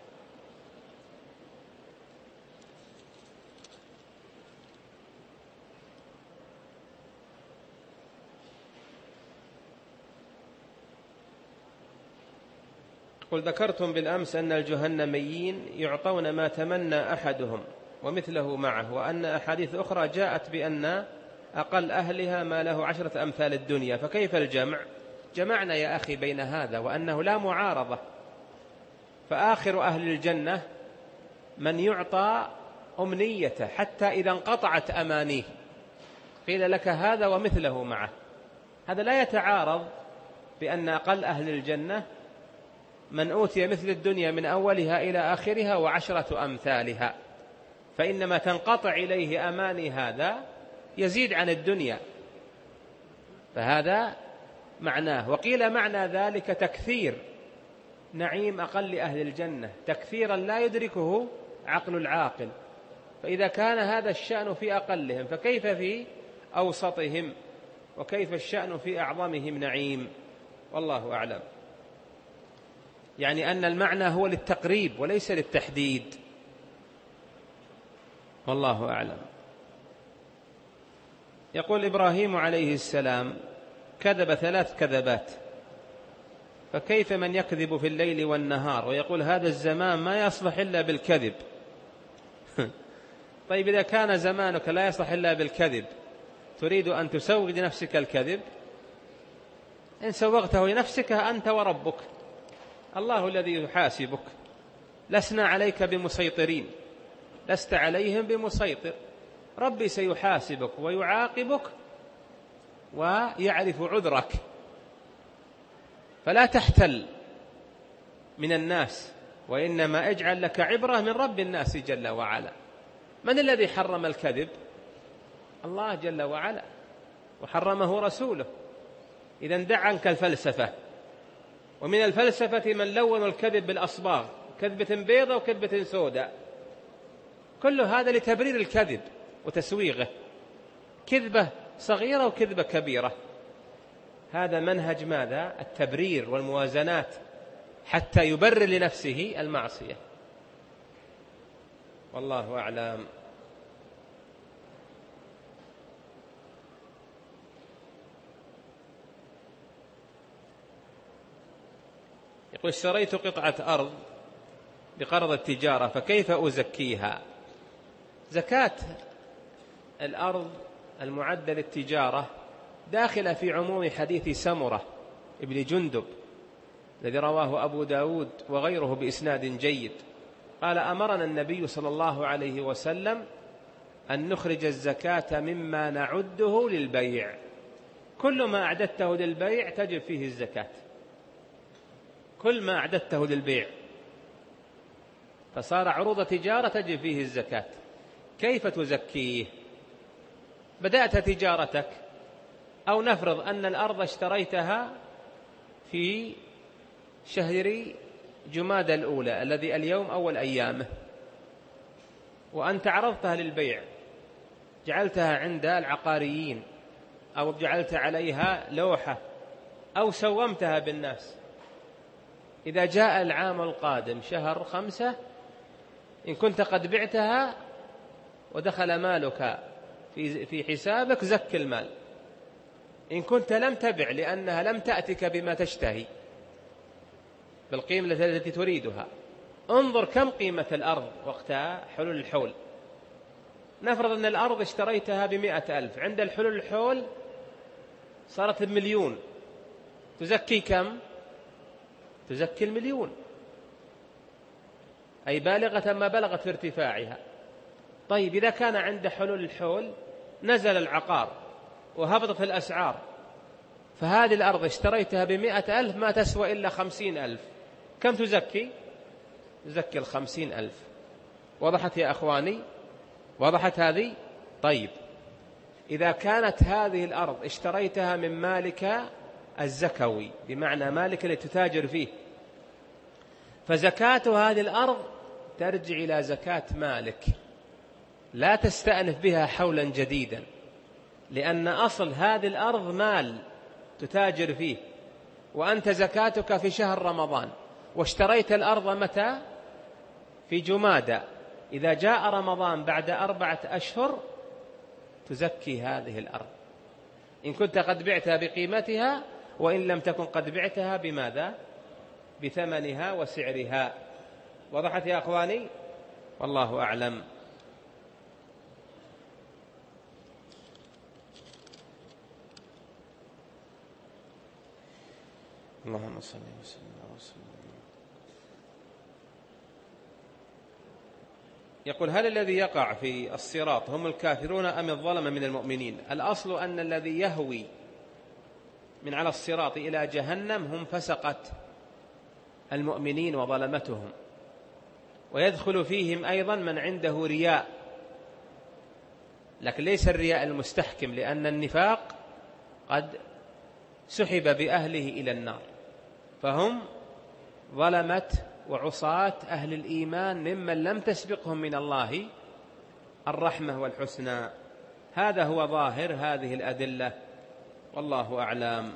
S1: قل: ذكرتم بالأمس أن الجهنميين يعطون ما تمنى أحدهم ومثله معه، وأن أحاديث أخرى جاءت بأن أقل أهلها ما له 10 أمثال الدنيا، فكيف الجمع؟ جمعنا يا أخي بين هذا وأنه لا معارضة. فآخر أهل الجنة من يعطى أمنيته حتى إذا انقطعت أمانيه قيل لك هذا ومثله معه. هذا لا يتعارض بأن أقل أهل الجنة من أوتي مثل الدنيا من أولها إلى آخرها و10 أمثالها، فإنما تنقطع إليه أماني هذا يزيد عن الدنيا، فهذا معناه. وقيل معنى ذلك تكثير نعيم أقل أهل الجنة، تكثيرا لا يدركه عقل العاقل. فإذا كان هذا الشأن في أقلهم فكيف في أوسطهم، وكيف الشأن في أعظمهم نعيم؟ والله أعلم. يعني أن المعنى هو للتقريب وليس للتحديد، والله أعلم. يقول إبراهيم عليه السلام: كذب 3 كذبات، فكيف من يكذب في الليل والنهار ويقول هذا الزمان ما يصلح إلا بالكذب؟ طيب إذا كان زمانك لا يصلح إلا بالكذب، تريد أن تسوغ لنفسك الكذب؟ إن سوغته لنفسك أنت وربك، الله الذي يحاسبك، لسنا عليك بمسيطرين، لست عليهم بمسيطر، ربي سيحاسبك ويعاقبك ويعرف عذرك، فلا تحتل من الناس، وإنما اجعل لك عبرة من رب الناس جل وعلا. من الذي حرم الكذب؟ الله جل وعلا، وحرمه رسوله. إذا دع عنك الفلسفة، ومن الفلسفة من لون الكذب بالأصباغ، كذبة بيضة وكذبة سوداء، كل هذا لتبرير الكذب وتسويغه، كذبة صغيرة وكذبة كبيرة. هذا منهج ماذا؟ التبرير والموازنات، حتى يبرر لنفسه المعصية، والله أعلم. يقول: اشتريت قطعة أرض بقرض التجارة، فكيف أزكيها؟ زكاة الأرض المعدة للتجارة داخلة في عموم حديث سمرة ابن جندب الذي رواه أبو داود وغيره بإسناد جيد. قال: أمرنا النبي صلى الله عليه وسلم أن نخرج الزكاة مما نعده للبيع، كل ما أعددته للبيع تجب فيه الزكاة، كل ما أعددته للبيع فصار عروض تجارة تجب فيه الزكاة. كيف تزكيه؟ بدأت تجارتك، أو نفرض أن الأرض اشتريتها في شهر جمادى الأولى الذي اليوم أول أيامه، وأنت عرضتها للبيع، جعلتها عند العقاريين، أو جعلت عليها لوحة، أو سومتها بالناس. إذا جاء العام القادم شهر 5 إن كنت قد بعتها ودخل مالك في حسابك زك المال. إن كنت لم تبع لأنها لم تأتك بما تشتهي بالقيمة التي تريدها، انظر كم قيمة الأرض وقتها حلول الحول. نفرض أن الأرض اشتريتها ب100,000، عند الحلول الحول صارت ب1,000,000، تزكي كم؟ تزكي 1,000,000، أي بالغة ما بلغت في ارتفاعها. طيب إذا كان عند حلول الحول نزل العقار وهبطت الأسعار، فهذه الأرض اشتريتها ب100,000 ما تسوى إلا 50,000، كم تزكي؟ تزكي 50,000. وضحت يا أخواني؟ وضحت هذه؟ طيب إذا كانت هذه الأرض اشتريتها من مالك الزكوي، بمعنى مالك اللي تتاجر فيه، فزكاة هذه الأرض ترجع إلى زكاة مالك، لا تستأنف بها حولا جديدا، لأن أصل هذه الأرض مال تتاجر فيه، وأنت زكاتك في شهر رمضان، واشتريت الأرض متى؟ في جمادى. إذا جاء رمضان بعد 4 أشهر تزكي هذه الأرض، إن كنت قد بعتها بقيمتها، وإن لم تكن قد بعتها بماذا؟ بثمنها وسعرها. وضحت يا أخواني؟ والله أعلم. اللهم صل وسلم على رسول الله. يقول: هل الذي يقع في الصراط هم الكافرون أم الظلم من المؤمنين؟ الأصل أن الذي يهوي من على الصراط إلى جهنم هم فسقة المؤمنين وظلمتهم، ويدخل فيهم أيضا من عنده رياء، لكن ليس الرياء المستحكم، لأن النفاق قد سحب بأهله إلى النار، فهم ظلمة وعصاة أهل الإيمان ممن لم تسبقهم من الله الرحمة والحسنى. هذا هو ظاهر هذه الأدلة، والله أعلم.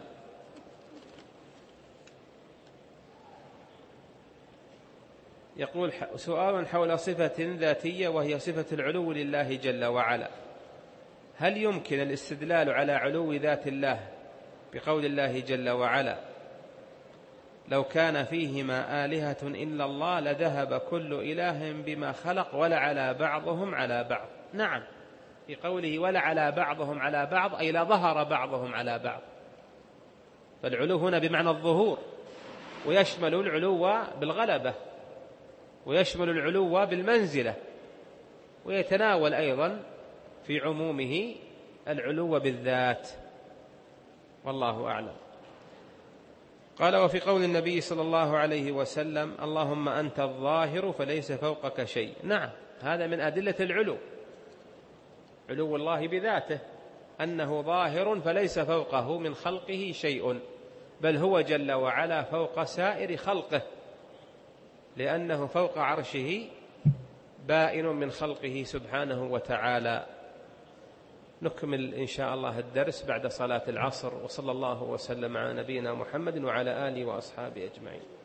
S1: يقول: سؤال حول صفة ذاتية وهي صفة العلو لله جل وعلا، هل يمكن الاستدلال على علو ذات الله بقول الله جل وعلا: لو كان فيهما آلهة إلا الله لذهب كل إله بما خلق ولعلى بعضهم على بعض؟ نعم، في قوله ولعلى بعضهم على بعض أي لظهر بعضهم على بعض، فالعلو هنا بمعنى الظهور، ويشمل العلو بالغلبة، ويشمل العلو بالمنزلة، ويتناول أيضا في عمومه العلو بالذات، والله أعلم. قال: وفي قول النبي صلى الله عليه وسلم: اللهم أنت الظاهر فليس فوقك شيء. نعم، هذا من أدلة العلو، علو الله بذاته، أنه ظاهر فليس فوقه من خلقه شيء، بل هو جل وعلا فوق سائر خلقه، لأنه فوق عرشه بائن من خلقه سبحانه وتعالى. نكمل إن شاء الله الدرس بعد صلاة العصر، وصلى الله وسلم على نبينا محمد وعلى آله وأصحابه أجمعين.